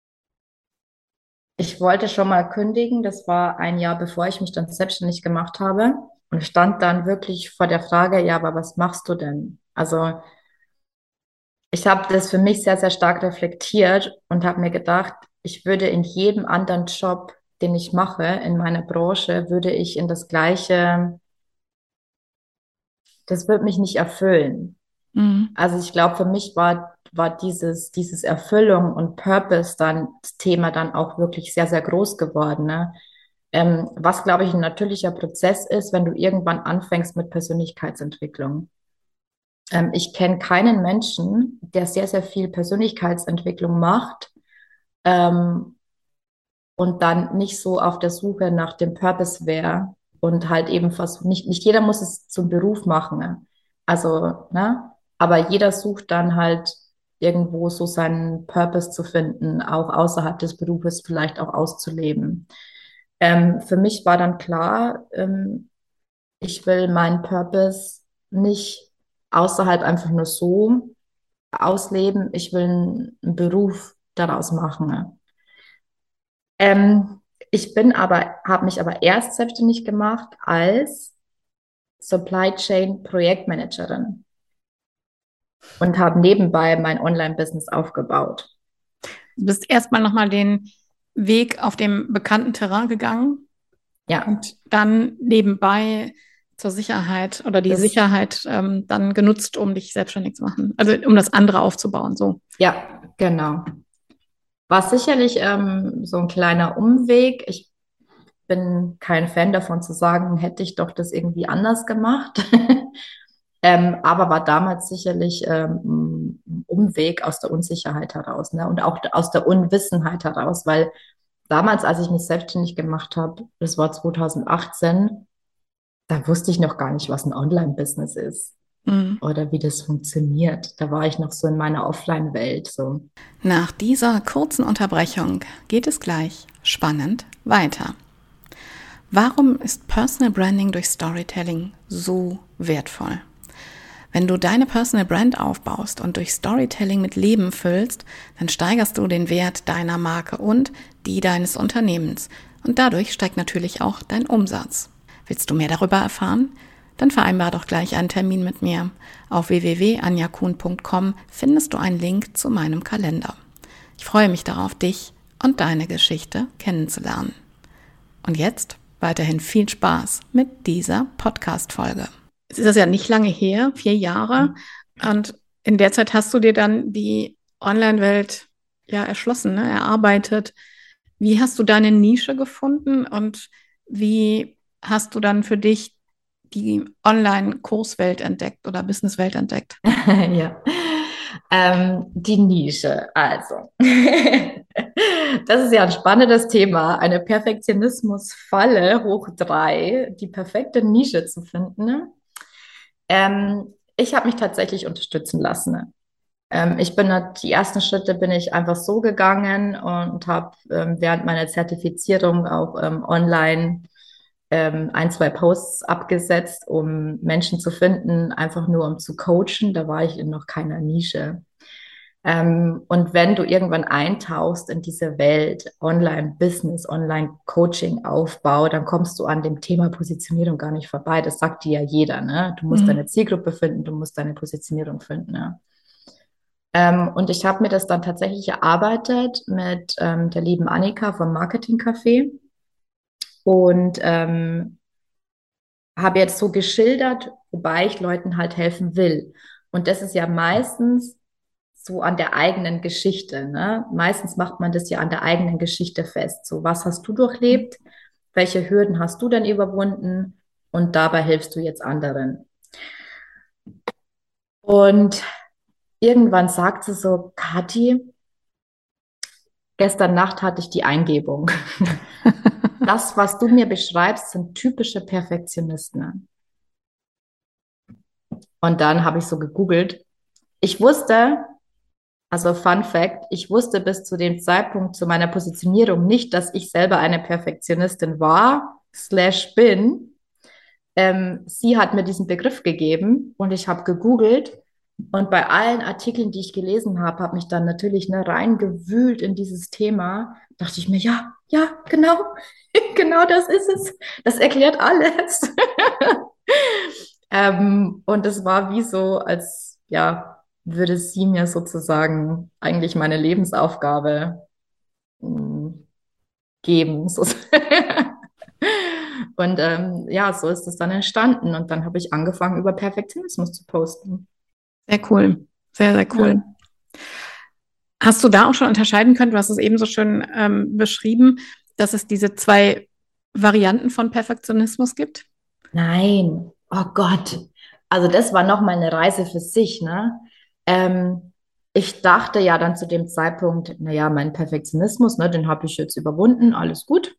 ich wollte schon mal kündigen. Das war ein Jahr, bevor ich mich dann selbstständig gemacht habe und stand dann wirklich vor der Frage, ja, aber was machst du denn? Also ich habe das für mich sehr, sehr stark reflektiert und habe mir gedacht, ich würde in jedem anderen Job, den ich mache, in meiner Branche, würde ich in das Gleiche, das wird mich nicht erfüllen. Mhm. Also ich glaube, für mich war, war dieses, dieses Erfüllung und Purpose dann, das Thema dann auch wirklich sehr, sehr groß geworden, ne? Ähm, was, glaube ich, ein natürlicher Prozess ist, wenn du irgendwann anfängst mit Persönlichkeitsentwicklung. Ähm, ich kenne keinen Menschen, der sehr, sehr viel Persönlichkeitsentwicklung macht, ähm, und dann nicht so auf der Suche nach dem Purpose wäre und halt eben fast nicht, nicht jeder muss es zum Beruf machen. Ne? Also, ne? Aber jeder sucht dann halt irgendwo so seinen Purpose zu finden, auch außerhalb des Berufes vielleicht auch auszuleben. Ähm, für mich war dann klar, ähm, ich will meinen Purpose nicht außerhalb einfach nur so ausleben. Ich will einen Beruf daraus machen. Ne? Ähm, ich bin aber, habe mich aber erst selbstständig gemacht als Supply Chain Projektmanagerin und habe nebenbei mein Online-Business aufgebaut. Du bist erstmal nochmal den Weg auf dem bekannten Terrain gegangen Ja, und dann nebenbei zur Sicherheit oder die das, Sicherheit ähm, dann genutzt, um dich selbstständig zu machen. Also um das andere aufzubauen, so. ja, genau. War sicherlich ähm, so ein kleiner Umweg. Ich bin kein Fan davon zu sagen, hätte ich doch das irgendwie anders gemacht. Ähm, aber war damals sicherlich ähm, ein Umweg aus der Unsicherheit heraus, ne? Und auch aus der Unwissenheit heraus, weil damals, als ich mich selbstständig gemacht habe, das war zwanzig achtzehn, da wusste ich noch gar nicht, was ein Online-Business ist Mhm. oder wie das funktioniert. Da war ich noch so in meiner Offline-Welt. So. Nach dieser kurzen Unterbrechung geht es gleich spannend weiter. Warum ist Personal Branding durch Storytelling so wertvoll? Wenn du deine Personal Brand aufbaust und durch Storytelling mit Leben füllst, dann steigerst du den Wert deiner Marke und die deines Unternehmens. Und dadurch steigt natürlich auch dein Umsatz. Willst du mehr darüber erfahren? Dann vereinbar doch gleich einen Termin mit mir. Auf w w w punkt anja kuhn punkt com findest du einen Link zu meinem Kalender. Ich freue mich darauf, dich und deine Geschichte kennenzulernen. Und jetzt weiterhin viel Spaß mit dieser Podcast-Folge. Es ist ja nicht lange her, vier Jahre. Und in der Zeit hast du dir dann die Online-Welt ja erschlossen, ne, erarbeitet. Wie hast du deine Nische gefunden und wie hast du dann für dich die Online-Kurswelt entdeckt oder Businesswelt entdeckt? Ja, ähm, die Nische, also. Das ist ja ein spannendes Thema, eine Perfektionismusfalle hoch drei, die perfekte Nische zu finden. Ne? Ähm, ich habe mich tatsächlich unterstützen lassen. Ähm, ich bin die ersten Schritte bin ich einfach so gegangen und habe ähm, während meiner Zertifizierung auch ähm, online ähm, ein, zwei Posts abgesetzt, um Menschen zu finden, einfach nur um zu coachen. Da war ich in noch keiner Nische. Ähm, und wenn du irgendwann eintauchst in diese Welt, Online-Business, Online-Coaching-Aufbau, dann kommst du an dem Thema Positionierung gar nicht vorbei. Das sagt dir ja jeder, ne? Du musst Mhm. deine Zielgruppe finden, du musst deine Positionierung finden, ne? Ähm, und ich habe mir das dann tatsächlich erarbeitet mit ähm, der lieben Annika vom Marketing Café und ähm, habe jetzt so geschildert, wobei ich Leuten halt helfen will. Und das ist ja meistens so an der eigenen Geschichte, ne? Meistens macht man das ja an der eigenen Geschichte fest. So, was hast du durchlebt? Welche Hürden hast du denn überwunden? Und dabei hilfst du jetzt anderen. Und irgendwann sagt sie so, Kathi, gestern Nacht hatte ich die Eingebung. Das, was du mir beschreibst, sind typische Perfektionisten. Und dann habe ich so gegoogelt. Ich wusste, also Fun Fact, ich wusste bis zu dem Zeitpunkt zu meiner Positionierung nicht, dass ich selber eine Perfektionistin war, slash bin. Ähm, sie hat mir diesen Begriff gegeben und ich habe gegoogelt und bei allen Artikeln, die ich gelesen habe, habe mich dann natürlich ne, reingewühlt in dieses Thema. Dachte ich mir, ja, ja, genau, genau das ist es. Das erklärt alles. ähm, und es war wie so, als ja, würde sie mir sozusagen eigentlich meine Lebensaufgabe mh, geben. Und ähm, ja, so ist es dann entstanden. Und dann habe ich angefangen, über Perfektionismus zu posten. Sehr cool. Sehr, sehr cool. Ja. Hast du da auch schon unterscheiden können, du hast es eben so schön ähm, beschrieben, dass es diese zwei Varianten von Perfektionismus gibt? Nein, oh Gott. Also das war nochmal eine Reise für sich, ne? Ähm, ich dachte ja dann zu dem Zeitpunkt, naja, mein Perfektionismus, ne, den habe ich jetzt überwunden, alles gut.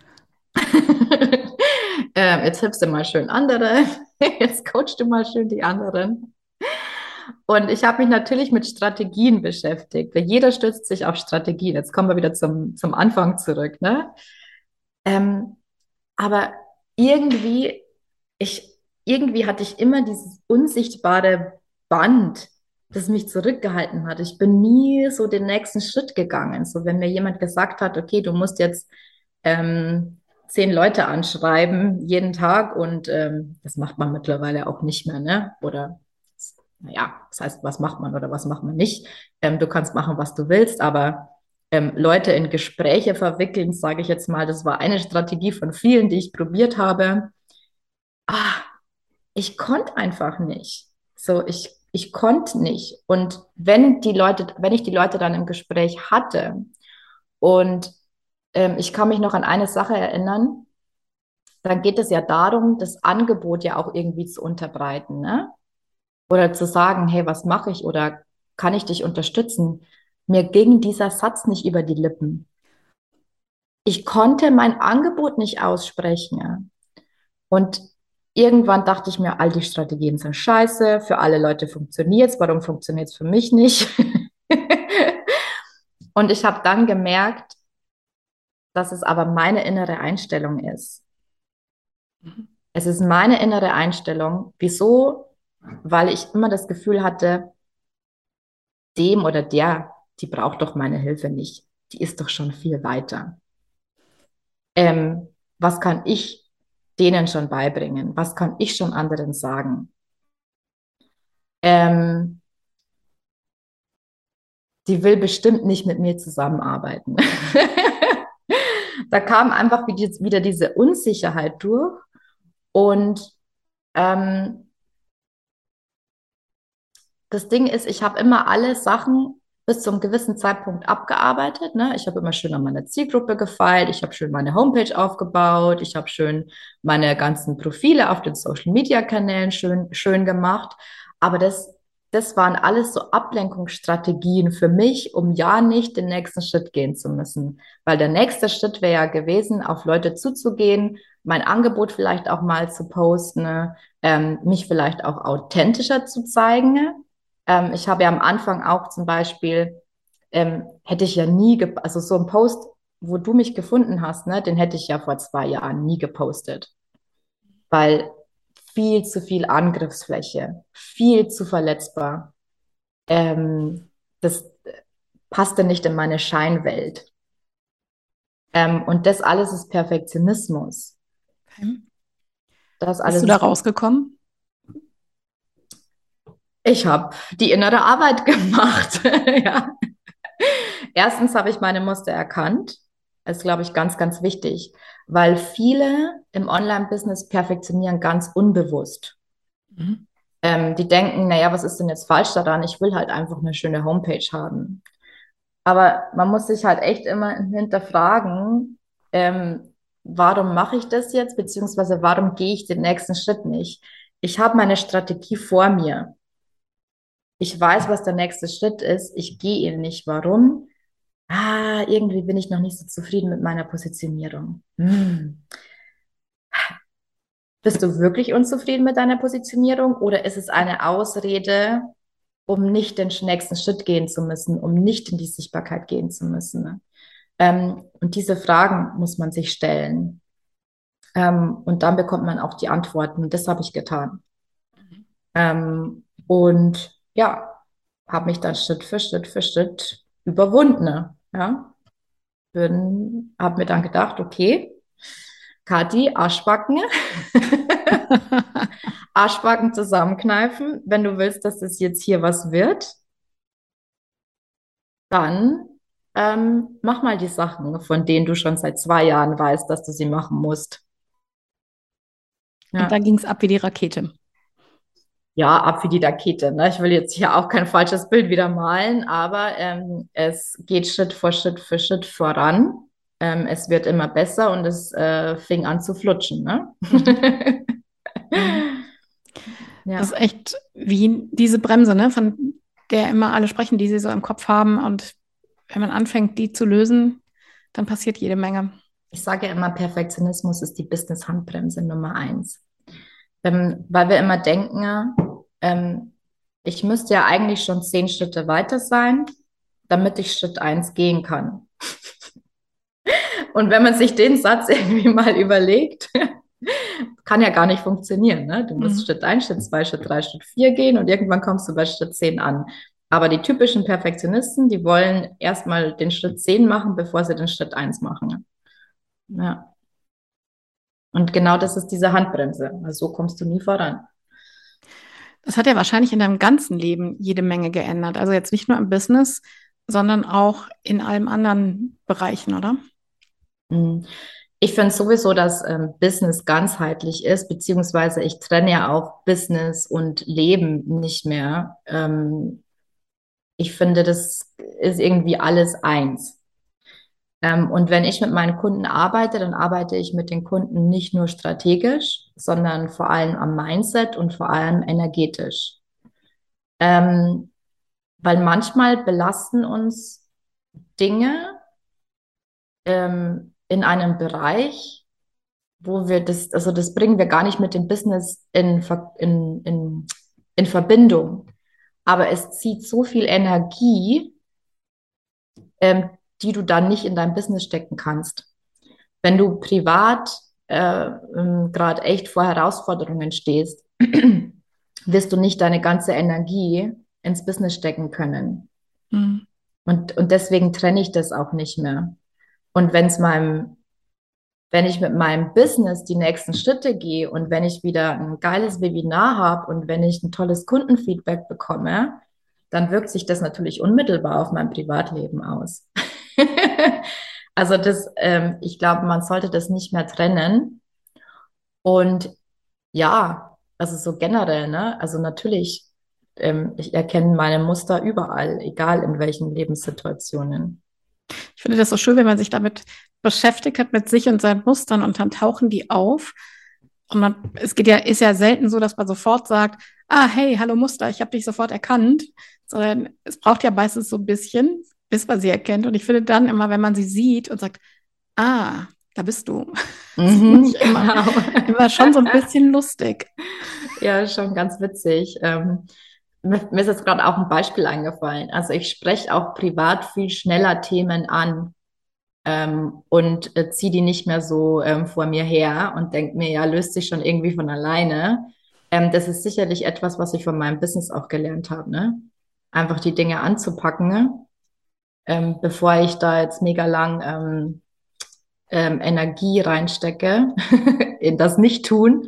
ähm, jetzt hilfst du mal schön andere, jetzt coachst du mal schön die anderen. Und ich habe mich natürlich mit Strategien beschäftigt. Jeder stützt sich auf Strategien. Jetzt kommen wir wieder zum, zum Anfang zurück, ne? Ähm, aber irgendwie, ich, irgendwie hatte ich immer dieses unsichtbare Band, das mich zurückgehalten hat. Ich bin nie so den nächsten Schritt gegangen. So, wenn mir jemand gesagt hat, okay, du musst jetzt ähm, zehn Leute anschreiben jeden Tag und ähm, das macht man mittlerweile auch nicht mehr, ne? Oder naja, das heißt, was macht man oder was macht man nicht? Ähm, du kannst machen, was du willst, aber ähm, Leute in Gespräche verwickeln, sage ich jetzt mal, das war eine Strategie von vielen, die ich probiert habe. Ah, ich konnte einfach nicht. So, ich, ich konnte nicht. Und wenn die Leute, wenn ich die Leute dann im Gespräch hatte und ähm, ich kann mich noch an eine Sache erinnern, dann geht es ja darum, das Angebot ja auch irgendwie zu unterbreiten, ne? Oder zu sagen, hey, was mache ich oder kann ich dich unterstützen? Mir ging dieser Satz nicht über die Lippen. Ich konnte mein Angebot nicht aussprechen. Und irgendwann dachte ich mir, all die Strategien sind scheiße, für alle Leute funktioniert es, warum funktioniert es für mich nicht? Und ich habe dann gemerkt, dass es aber meine innere Einstellung ist. Es ist meine innere Einstellung, wieso weil ich immer das Gefühl hatte, dem oder der, die braucht doch meine Hilfe nicht. Die ist doch schon viel weiter. Ähm, was kann ich denen schon beibringen? Was kann ich schon anderen sagen? Ähm, die will bestimmt nicht mit mir zusammenarbeiten. Da kam einfach wieder diese Unsicherheit durch und ähm, das Ding ist, ich habe immer alle Sachen bis zum gewissen Zeitpunkt abgearbeitet. Ne? Ich habe immer schön an meiner Zielgruppe gefeilt, ich habe schön meine Homepage aufgebaut, ich habe schön meine ganzen Profile auf den Social-Media-Kanälen schön, schön gemacht. Aber das, das waren alles so Ablenkungsstrategien für mich, um ja nicht den nächsten Schritt gehen zu müssen. Weil der nächste Schritt wäre ja gewesen, auf Leute zuzugehen, mein Angebot vielleicht auch mal zu posten, ne? ähm, mich vielleicht auch authentischer zu zeigen. Ähm, ich habe ja am Anfang auch zum Beispiel, ähm, hätte ich ja nie, also so ein Post, wo du mich gefunden hast, ne, den hätte ich ja vor zwei Jahren nie gepostet, weil viel zu viel Angriffsfläche, viel zu verletzbar. Ähm, das passte nicht in meine Scheinwelt. Ähm, und das alles ist Perfektionismus. Okay. Das Bist alles du da ist, rausgekommen? ich habe die innere Arbeit gemacht. Ja. Erstens habe ich meine Muster erkannt. Das ist, glaube ich, ganz, ganz wichtig, weil viele im Online-Business perfektionieren ganz unbewusst. Mhm. Ähm, die denken, naja, was ist denn jetzt falsch daran? Ich will halt einfach eine schöne Homepage haben. Aber man muss sich halt echt immer hinterfragen, ähm, warum mache ich das jetzt, beziehungsweise warum gehe ich den nächsten Schritt nicht? Ich habe meine Strategie vor mir. Ich weiß, was der nächste Schritt ist. Ich gehe ihn nicht. Warum? Ah, irgendwie bin ich noch nicht so zufrieden mit meiner Positionierung. Hm. Bist du wirklich unzufrieden mit deiner Positionierung oder ist es eine Ausrede, um nicht den nächsten Schritt gehen zu müssen, um nicht in die Sichtbarkeit gehen zu müssen? Ne? Ähm, und diese Fragen muss man sich stellen. Ähm, und dann bekommt man auch die Antworten. Das habe ich getan. Ähm, und ja, habe mich dann Schritt für Schritt für Schritt überwunden. Ne? Ja, bin, habe mir dann gedacht, okay, Kathi, Arschbacken, Arschbacken zusammenkneifen. Wenn du willst, dass es jetzt hier was wird, dann ähm, mach mal die Sachen, von denen du schon seit zwei Jahren weißt, dass du sie machen musst. Und da Ja, ging es ab wie die Rakete. ja, ab wie die Rakete. Ne? Ich will jetzt hier auch kein falsches Bild wieder malen, aber ähm, es geht Schritt für Schritt für Schritt voran. Ähm, es wird immer besser und es äh, fing an zu flutschen. Ne? Mhm. Mhm. Das Ja. ist echt wie diese Bremse, ne, von der immer alle sprechen, die sie so im Kopf haben. Und wenn man anfängt, die zu lösen, dann passiert jede Menge. Ich sage ja immer, Perfektionismus ist die Business-Handbremse Nummer eins. Ähm, weil wir immer denken, ähm, ich müsste ja eigentlich schon zehn Schritte weiter sein, damit ich Schritt eins gehen kann. Und wenn man sich den Satz irgendwie mal überlegt, kann ja gar nicht funktionieren. Ne? Du musst Mhm. Schritt eins, Schritt zwei, Schritt drei, Schritt vier gehen und irgendwann kommst du bei Schritt zehn an. Aber die typischen Perfektionisten, die wollen erstmal den Schritt zehn machen, bevor sie den Schritt eins machen. Ja. Und genau das ist diese Handbremse. Also so kommst du nie voran. Das hat ja wahrscheinlich in deinem ganzen Leben jede Menge geändert. Also jetzt nicht nur im Business, sondern auch in allen anderen Bereichen, oder? Mhm. Ich finde sowieso, dass ähm, Business ganzheitlich ist, beziehungsweise ich trenne ja auch Business und Leben nicht mehr. Ähm, ich finde, das ist irgendwie alles eins. Ähm, und wenn ich mit meinen Kunden arbeite, dann arbeite ich mit den Kunden nicht nur strategisch, sondern vor allem am Mindset und vor allem energetisch. Ähm, weil manchmal belasten uns Dinge ähm, in einem Bereich, wo wir das, also das bringen wir gar nicht mit dem Business in, Ver- in, in, in Verbindung. Aber es zieht so viel Energie, ähm, die du dann nicht in dein Business stecken kannst. Wenn du privat äh, ähm, gerade echt vor Herausforderungen stehst, wirst du nicht deine ganze Energie ins Business stecken können. Mhm. Und, und deswegen trenne ich das auch nicht mehr. Und wenn es meinem, wenn ich mit meinem Business die nächsten Schritte gehe und wenn ich wieder ein geiles Webinar habe und wenn ich ein tolles Kundenfeedback bekomme, dann wirkt sich das natürlich unmittelbar auf mein Privatleben aus. Also das, ähm, ich glaube, man sollte das nicht mehr trennen. Und ja, also so generell, ne? Also natürlich, ähm, ich erkenne meine Muster überall, egal in welchen Lebenssituationen. Ich finde das so schön, wenn man sich damit beschäftigt hat, mit sich und seinen Mustern und dann tauchen die auf. Und man, es geht ja, ist ja selten so, dass man sofort sagt, ah, hey, hallo Muster, ich habe dich sofort erkannt, sondern es braucht ja meistens so ein bisschen, bis man sie erkennt. Und ich finde dann immer, wenn man sie sieht und sagt, ah, da bist du. Das finde Mhm, ich immer, genau. immer schon so ein bisschen lustig. Ja, schon ganz witzig. Ähm, mir, mir ist jetzt gerade auch ein Beispiel eingefallen. Also ich spreche auch privat viel schneller Themen an ähm, und äh, ziehe die nicht mehr so ähm, vor mir her und denke mir, ja, löst sich schon irgendwie von alleine. Ähm, das ist sicherlich etwas, was ich von meinem Business auch gelernt habe, ne? Einfach die Dinge anzupacken, ne? Ähm, bevor ich da jetzt mega lang ähm, ähm, Energie reinstecke in das Nicht-Tun.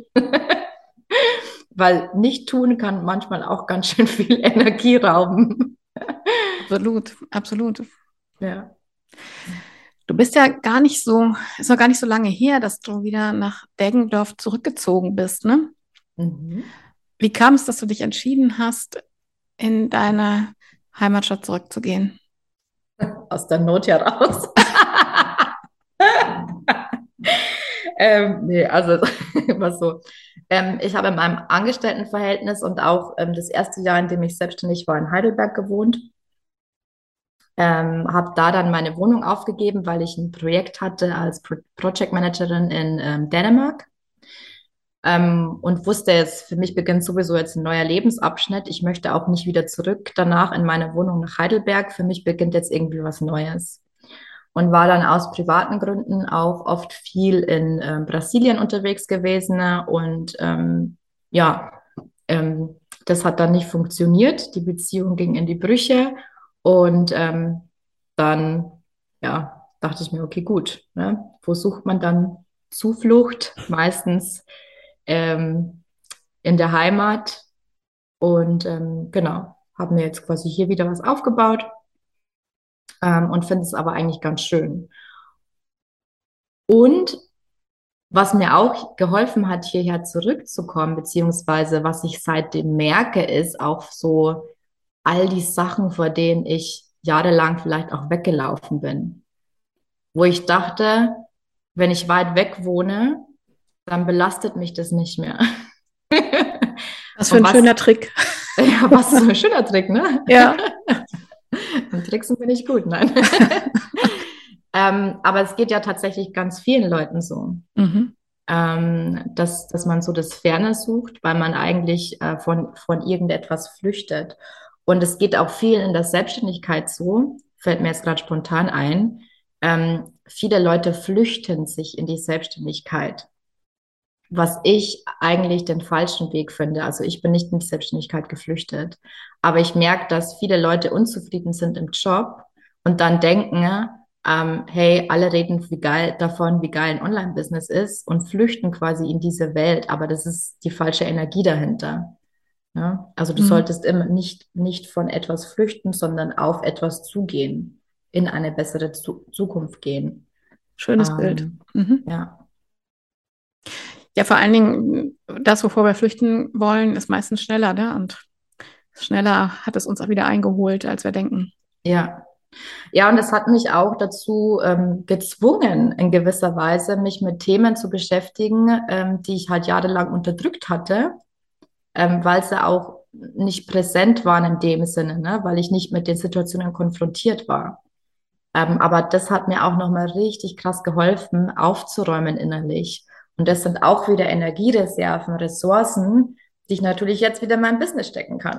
Weil nicht tun kann manchmal auch ganz schön viel Energie rauben. Absolut, absolut. Ja. Du bist ja gar nicht so, ist noch gar nicht so lange her, dass du wieder nach Deggendorf zurückgezogen bist, ne? Mhm. Wie kam es, dass du dich entschieden hast, in deine Heimatstadt zurückzugehen? Aus der Not heraus. ähm, nee, also immer so. Ähm, ich habe in meinem Angestelltenverhältnis und auch ähm, das erste Jahr, in dem ich selbstständig war, in Heidelberg gewohnt. Ähm, habe da dann meine Wohnung aufgegeben, weil ich ein Projekt hatte als Pro Project Managerin in ähm, Dänemark. Ähm, und wusste jetzt, für mich beginnt sowieso jetzt ein neuer Lebensabschnitt. Ich möchte auch nicht wieder zurück danach in meine Wohnung nach Heidelberg. Für mich beginnt jetzt irgendwie was Neues. Und war dann aus privaten Gründen auch oft viel in ähm, Brasilien unterwegs gewesen. Und ähm, ja, ähm, das hat dann nicht funktioniert. Die Beziehung ging in die Brüche. Und ähm, dann, ja, dachte ich mir, okay, gut, ne? Wo sucht man dann Zuflucht? Meistens ähm, in der Heimat. Und ähm, genau, habe mir jetzt quasi hier wieder was aufgebaut ähm, und finde es aber eigentlich ganz schön. Und was mir auch geholfen hat, hierher zurückzukommen, beziehungsweise was ich seitdem merke, ist auch so all die Sachen, vor denen ich jahrelang vielleicht auch weggelaufen bin, wo ich dachte, wenn ich weit weg wohne, dann belastet mich das nicht mehr. Was für Und ein was, schöner Trick. ja, was ist so ein schöner Trick, ne? Ja. Im Tricksen bin ich gut, nein. ähm, aber es geht ja tatsächlich ganz vielen Leuten so, Mhm. ähm, dass, dass man so das Ferne sucht, weil man eigentlich äh, von, von irgendetwas flüchtet. Und es geht auch viel in der Selbstständigkeit so, fällt mir jetzt gerade spontan ein. Ähm, viele Leute flüchten sich in die Selbstständigkeit, was ich eigentlich den falschen Weg finde. Also ich bin nicht in die Selbstständigkeit geflüchtet, aber ich merke, dass viele Leute unzufrieden sind im Job und dann denken, ähm, hey, alle reden wie geil davon, wie geil ein Online-Business ist und flüchten quasi in diese Welt, aber das ist die falsche Energie dahinter. Ja? Also du Mhm. solltest immer nicht, nicht von etwas flüchten, sondern auf etwas zugehen, in eine bessere Zu Zukunft gehen. Schönes Bild. Ähm, Mhm. ja. Ja, vor allen Dingen, das, wovor wir flüchten wollen, ist meistens schneller, ne? Und schneller hat es uns auch wieder eingeholt, als wir denken. Ja, ja, und das hat mich auch dazu ähm, gezwungen, in gewisser Weise, mich mit Themen zu beschäftigen, ähm, die ich halt jahrelang unterdrückt hatte, ähm, weil sie auch nicht präsent waren in dem Sinne, ne? Weil ich nicht mit den Situationen konfrontiert war. Ähm, aber das hat mir auch nochmal richtig krass geholfen, aufzuräumen innerlich. Und das sind auch wieder Energiereserven, Ressourcen, die ich natürlich jetzt wieder in mein Business stecken kann.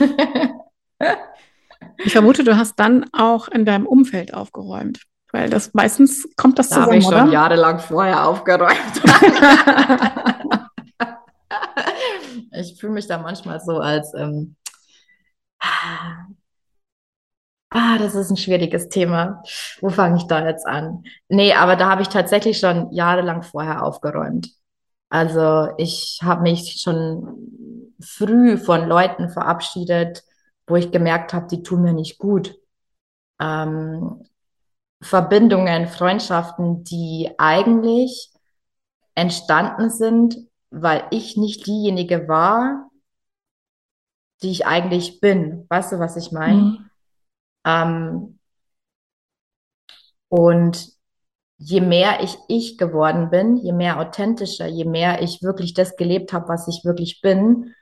Ich vermute, du hast dann auch in deinem Umfeld aufgeräumt, weil das meistens kommt das Da habe zusammen, ich schon oder? jahrelang vorher aufgeräumt. ich fühle mich da manchmal so als, ähm, ah, das ist ein schwieriges Thema. Wo fange ich da jetzt an? Nee, aber da habe ich tatsächlich schon jahrelang vorher aufgeräumt. Also ich habe mich schon früh von Leuten verabschiedet, wo ich gemerkt habe, die tun mir nicht gut. Ähm, Verbindungen, Freundschaften, die eigentlich entstanden sind, weil ich nicht diejenige war, die ich eigentlich bin. Weißt du, was ich meine? Mhm. Ähm, und je mehr ich ich geworden bin, je mehr authentischer, je mehr ich wirklich das gelebt habe, was ich wirklich bin,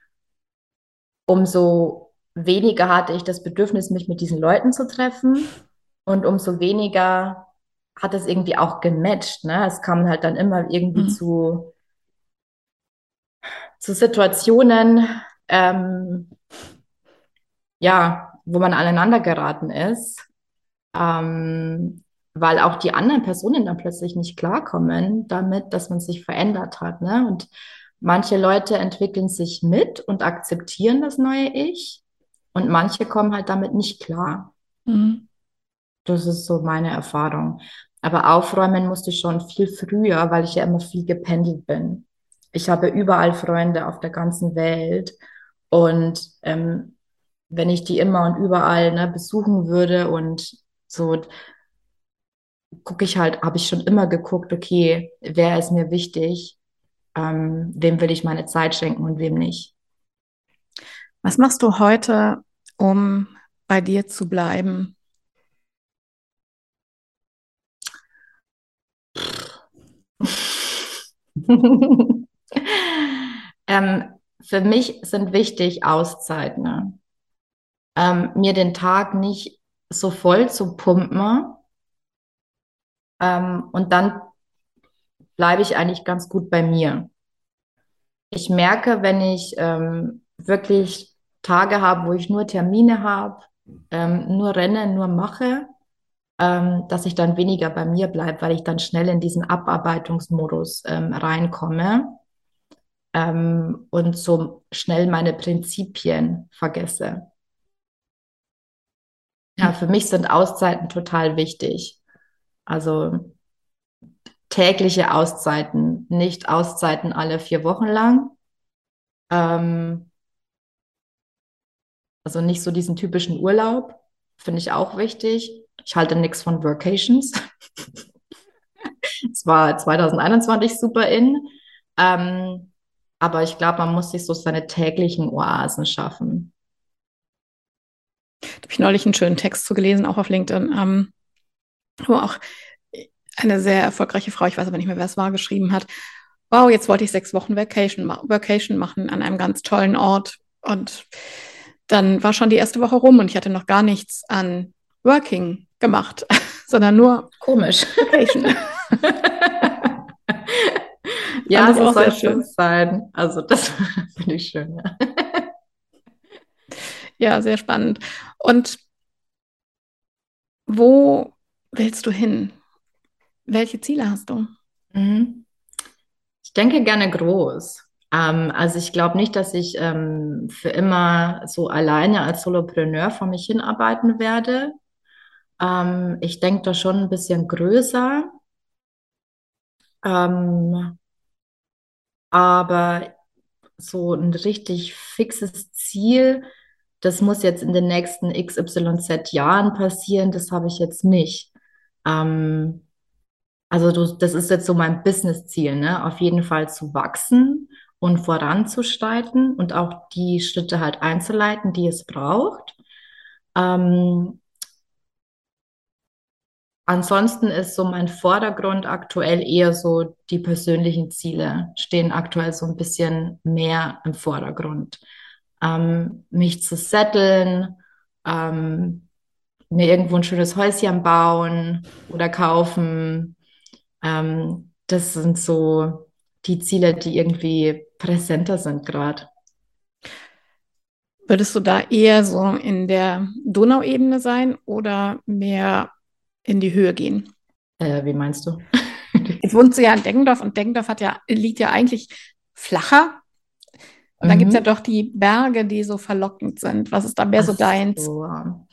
umso weniger hatte ich das Bedürfnis, mich mit diesen Leuten zu treffen und umso weniger hat es irgendwie auch gematcht, ne? Es kam halt dann immer irgendwie Mhm. zu, zu Situationen, ähm, ja, wo man aneinander geraten ist, ähm, weil auch die anderen Personen dann plötzlich nicht klarkommen damit, dass man sich verändert hat, ne? Und manche Leute entwickeln sich mit und akzeptieren das neue Ich und manche kommen halt damit nicht klar. Mhm. Das ist so meine Erfahrung. Aber aufräumen musste ich schon viel früher, weil ich ja immer viel gependelt bin. Ich habe überall Freunde auf der ganzen Welt und ähm, wenn ich die immer und überall ne, besuchen würde und so gucke ich halt, habe ich schon immer geguckt, okay, wer ist mir wichtig, ähm, wem will ich meine Zeit schenken und wem nicht. Was machst du heute, um bei dir zu bleiben? ähm, für mich sind wichtig Auszeiten, ne? Ähm, mir den Tag nicht so voll zu pumpen, ähm, und dann bleibe ich eigentlich ganz gut bei mir. Ich merke, wenn ich ähm, wirklich Tage habe, wo ich nur Termine habe, ähm, nur renne, nur mache, ähm, dass ich dann weniger bei mir bleibe, weil ich dann schnell in diesen Abarbeitungsmodus ähm, reinkomme, ähm, und so schnell meine Prinzipien vergesse. Ja, für mich sind Auszeiten total wichtig. Also tägliche Auszeiten, nicht Auszeiten alle vier Wochen lang. Ähm, also nicht so diesen typischen Urlaub, finde ich auch wichtig. Ich halte nichts von Workations. Es war zwanzig einundzwanzig super in. Ähm, aber ich glaube, man muss sich so seine täglichen Oasen schaffen. Da habe ich neulich einen schönen Text zu gelesen, auch auf LinkedIn, ähm, wo auch eine sehr erfolgreiche Frau, ich weiß aber nicht mehr, wer es war, geschrieben hat, wow, jetzt wollte ich sechs Wochen Vacation, ma Vacation machen an einem ganz tollen Ort. Und dann war schon die erste Woche rum und ich hatte noch gar nichts an Working gemacht, sondern nur Komisch. Vacation. Fand Ja, ich so auch soll sehr es schön. sein. Also das finde ich schön, ja. Ja, sehr spannend. Und wo willst du hin? Welche Ziele hast du? Mhm. Ich denke gerne groß. Ähm, also ich glaube nicht, dass ich ähm, für immer so alleine als Solopreneur vor mich hinarbeiten werde. Ähm, ich denke da schon ein bisschen größer. Ähm, aber so ein richtig fixes Ziel, das muss jetzt in den nächsten X Y Z Jahren passieren, das habe ich jetzt nicht. Ähm, also du, das ist jetzt so mein Business-Ziel, ne? Auf jeden Fall zu wachsen und voranzuschreiten und auch die Schritte halt einzuleiten, die es braucht. Ähm, Ansonsten ist so mein Vordergrund aktuell eher so, die persönlichen Ziele stehen aktuell so ein bisschen mehr im Vordergrund. Ähm, mich zu setteln, ähm, mir irgendwo ein schönes Häuschen bauen oder kaufen. Ähm, das sind so die Ziele, die irgendwie präsenter sind gerade. Würdest du da eher so in der Donauebene sein oder mehr in die Höhe gehen? Äh, wie meinst du? Jetzt wohnst du ja in Deggendorf und Deggendorf hat ja, liegt ja eigentlich flacher. Und dann gibt es ja Mhm. doch die Berge, die so verlockend sind. Was ist da mehr Ach so deins? so.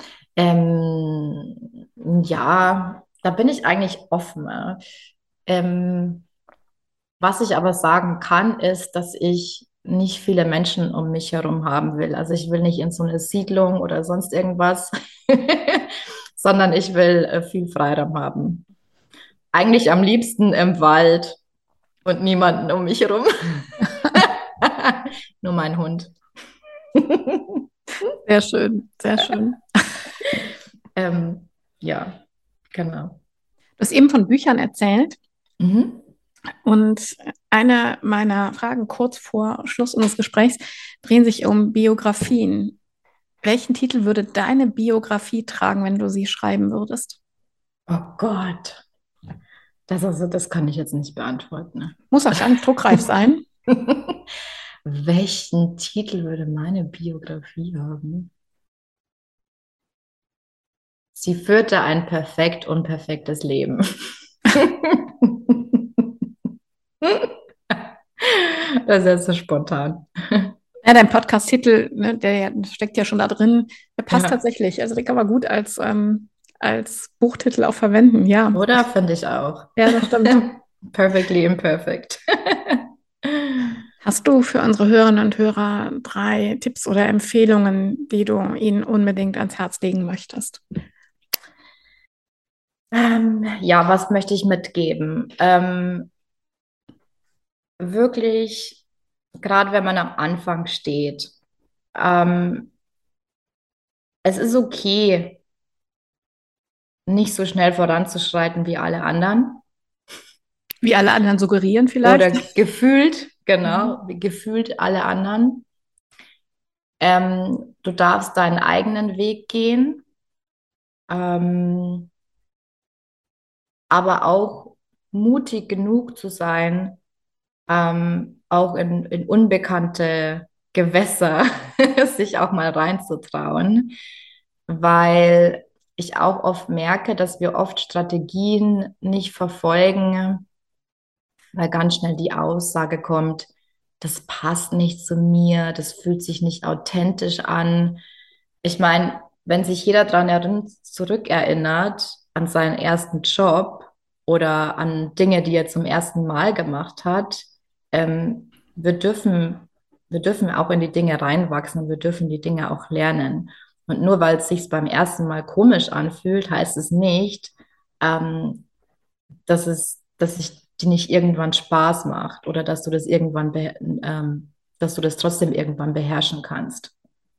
Ähm, ja, da bin ich eigentlich offener. Ähm, Was ich aber sagen kann, ist, dass ich nicht viele Menschen um mich herum haben will. Also ich will nicht in so eine Siedlung oder sonst irgendwas, sondern ich will äh, viel Freiraum haben. Eigentlich am liebsten im Wald und niemanden um mich herum. Nur mein Hund. Sehr schön, sehr schön. Ähm, ja, genau. Du hast eben von Büchern erzählt Mhm. und eine meiner Fragen kurz vor Schluss unseres Gesprächs drehen sich um Biografien. Welchen Titel würde deine Biografie tragen, wenn du sie schreiben würdest? Oh Gott, das, also, das kann ich jetzt nicht beantworten. Muss auch gar nicht druckreif sein. Ne? Welchen Titel würde meine Biografie haben? Sie führte ein perfekt unperfektes Leben. Das ist jetzt so spontan. Ja, dein Podcast-Titel, ne, der ja- steckt ja schon da drin, der passt Ja, tatsächlich. Also den kann man gut als, ähm, als Buchtitel auch verwenden. Ja, oder? Finde ich auch. ja, das stimmt. Perfectly imperfect. Hast du für unsere Hörerinnen und Hörer drei Tipps oder Empfehlungen, die du ihnen unbedingt ans Herz legen möchtest? Ähm, ja, was möchte ich mitgeben? Ähm, wirklich, gerade wenn man am Anfang steht, ähm, es ist okay, nicht so schnell voranzuschreiten wie alle anderen Wie alle anderen suggerieren oder vielleicht? gefühlt, genau, Mhm. wie gefühlt alle anderen. Ähm, du darfst deinen eigenen Weg gehen, ähm, aber auch mutig genug zu sein, ähm, auch in, in unbekannte Gewässer sich auch mal reinzutrauen, weil ich auch oft merke, dass wir oft Strategien nicht verfolgen, weil ganz schnell die Aussage kommt, das passt nicht zu mir, das fühlt sich nicht authentisch an. Ich meine, wenn sich jeder daran zurückerinnert, an seinen ersten Job oder an Dinge, die er zum ersten Mal gemacht hat, ähm, wir dürfen, wir dürfen auch in die Dinge reinwachsen und wir dürfen die Dinge auch lernen. Und nur weil es sich beim ersten Mal komisch anfühlt, heißt es nicht, ähm, dass es, dass sich die nicht irgendwann Spaß macht oder dass du das irgendwann, be ähm, dass du das trotzdem irgendwann beherrschen kannst.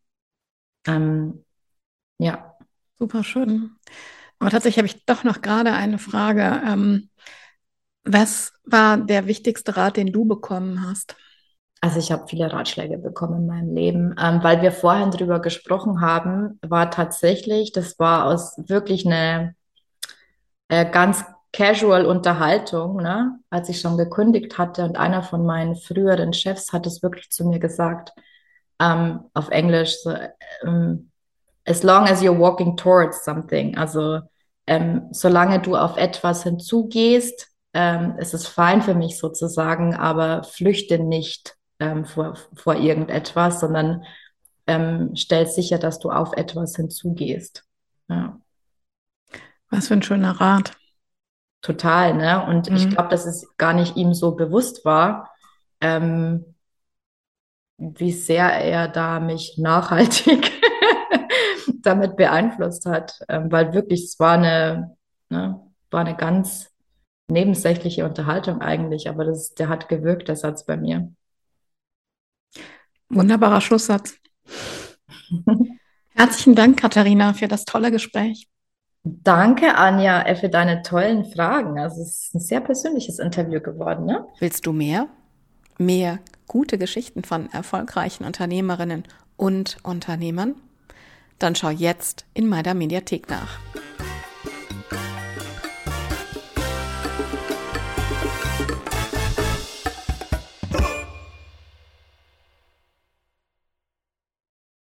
Ähm, ja. Super schön. Aber tatsächlich habe ich doch noch gerade eine Frage. Ähm, was war der wichtigste Rat, den du bekommen hast? Also ich habe viele Ratschläge bekommen in meinem Leben, ähm, weil wir vorhin drüber gesprochen haben, war tatsächlich, das war aus wirklich eine äh, ganz casual Unterhaltung, ne? Als ich schon gekündigt hatte und einer von meinen früheren Chefs hat es wirklich zu mir gesagt, ähm, auf Englisch, so, ähm, as long as you're walking towards something, also ähm, solange du auf etwas hinzugehst, ähm, ist es fein für mich sozusagen, aber flüchte nicht ähm, vor, vor irgendetwas, sondern ähm, stell sicher, dass du auf etwas hinzugehst. Ja, Was für ein schöner Rat. total, ne? Und ich Mhm. glaube, dass es gar nicht ihm so bewusst war, ähm, wie sehr er da mich nachhaltig damit beeinflusst hat, ähm, weil wirklich es war eine, ne, war eine ganz nebensächliche Unterhaltung eigentlich, aber das, der hat gewirkt, der Satz bei mir. Wunderbarer Schlusssatz. Herzlichen Dank, Katharina, für das tolle Gespräch. Danke, Anja, äh, für deine tollen Fragen. Also es ist ein sehr persönliches Interview geworden, ne? Willst du mehr? Mehr gute Geschichten von erfolgreichen Unternehmerinnen und Unternehmern? Dann schau jetzt in meiner Mediathek nach.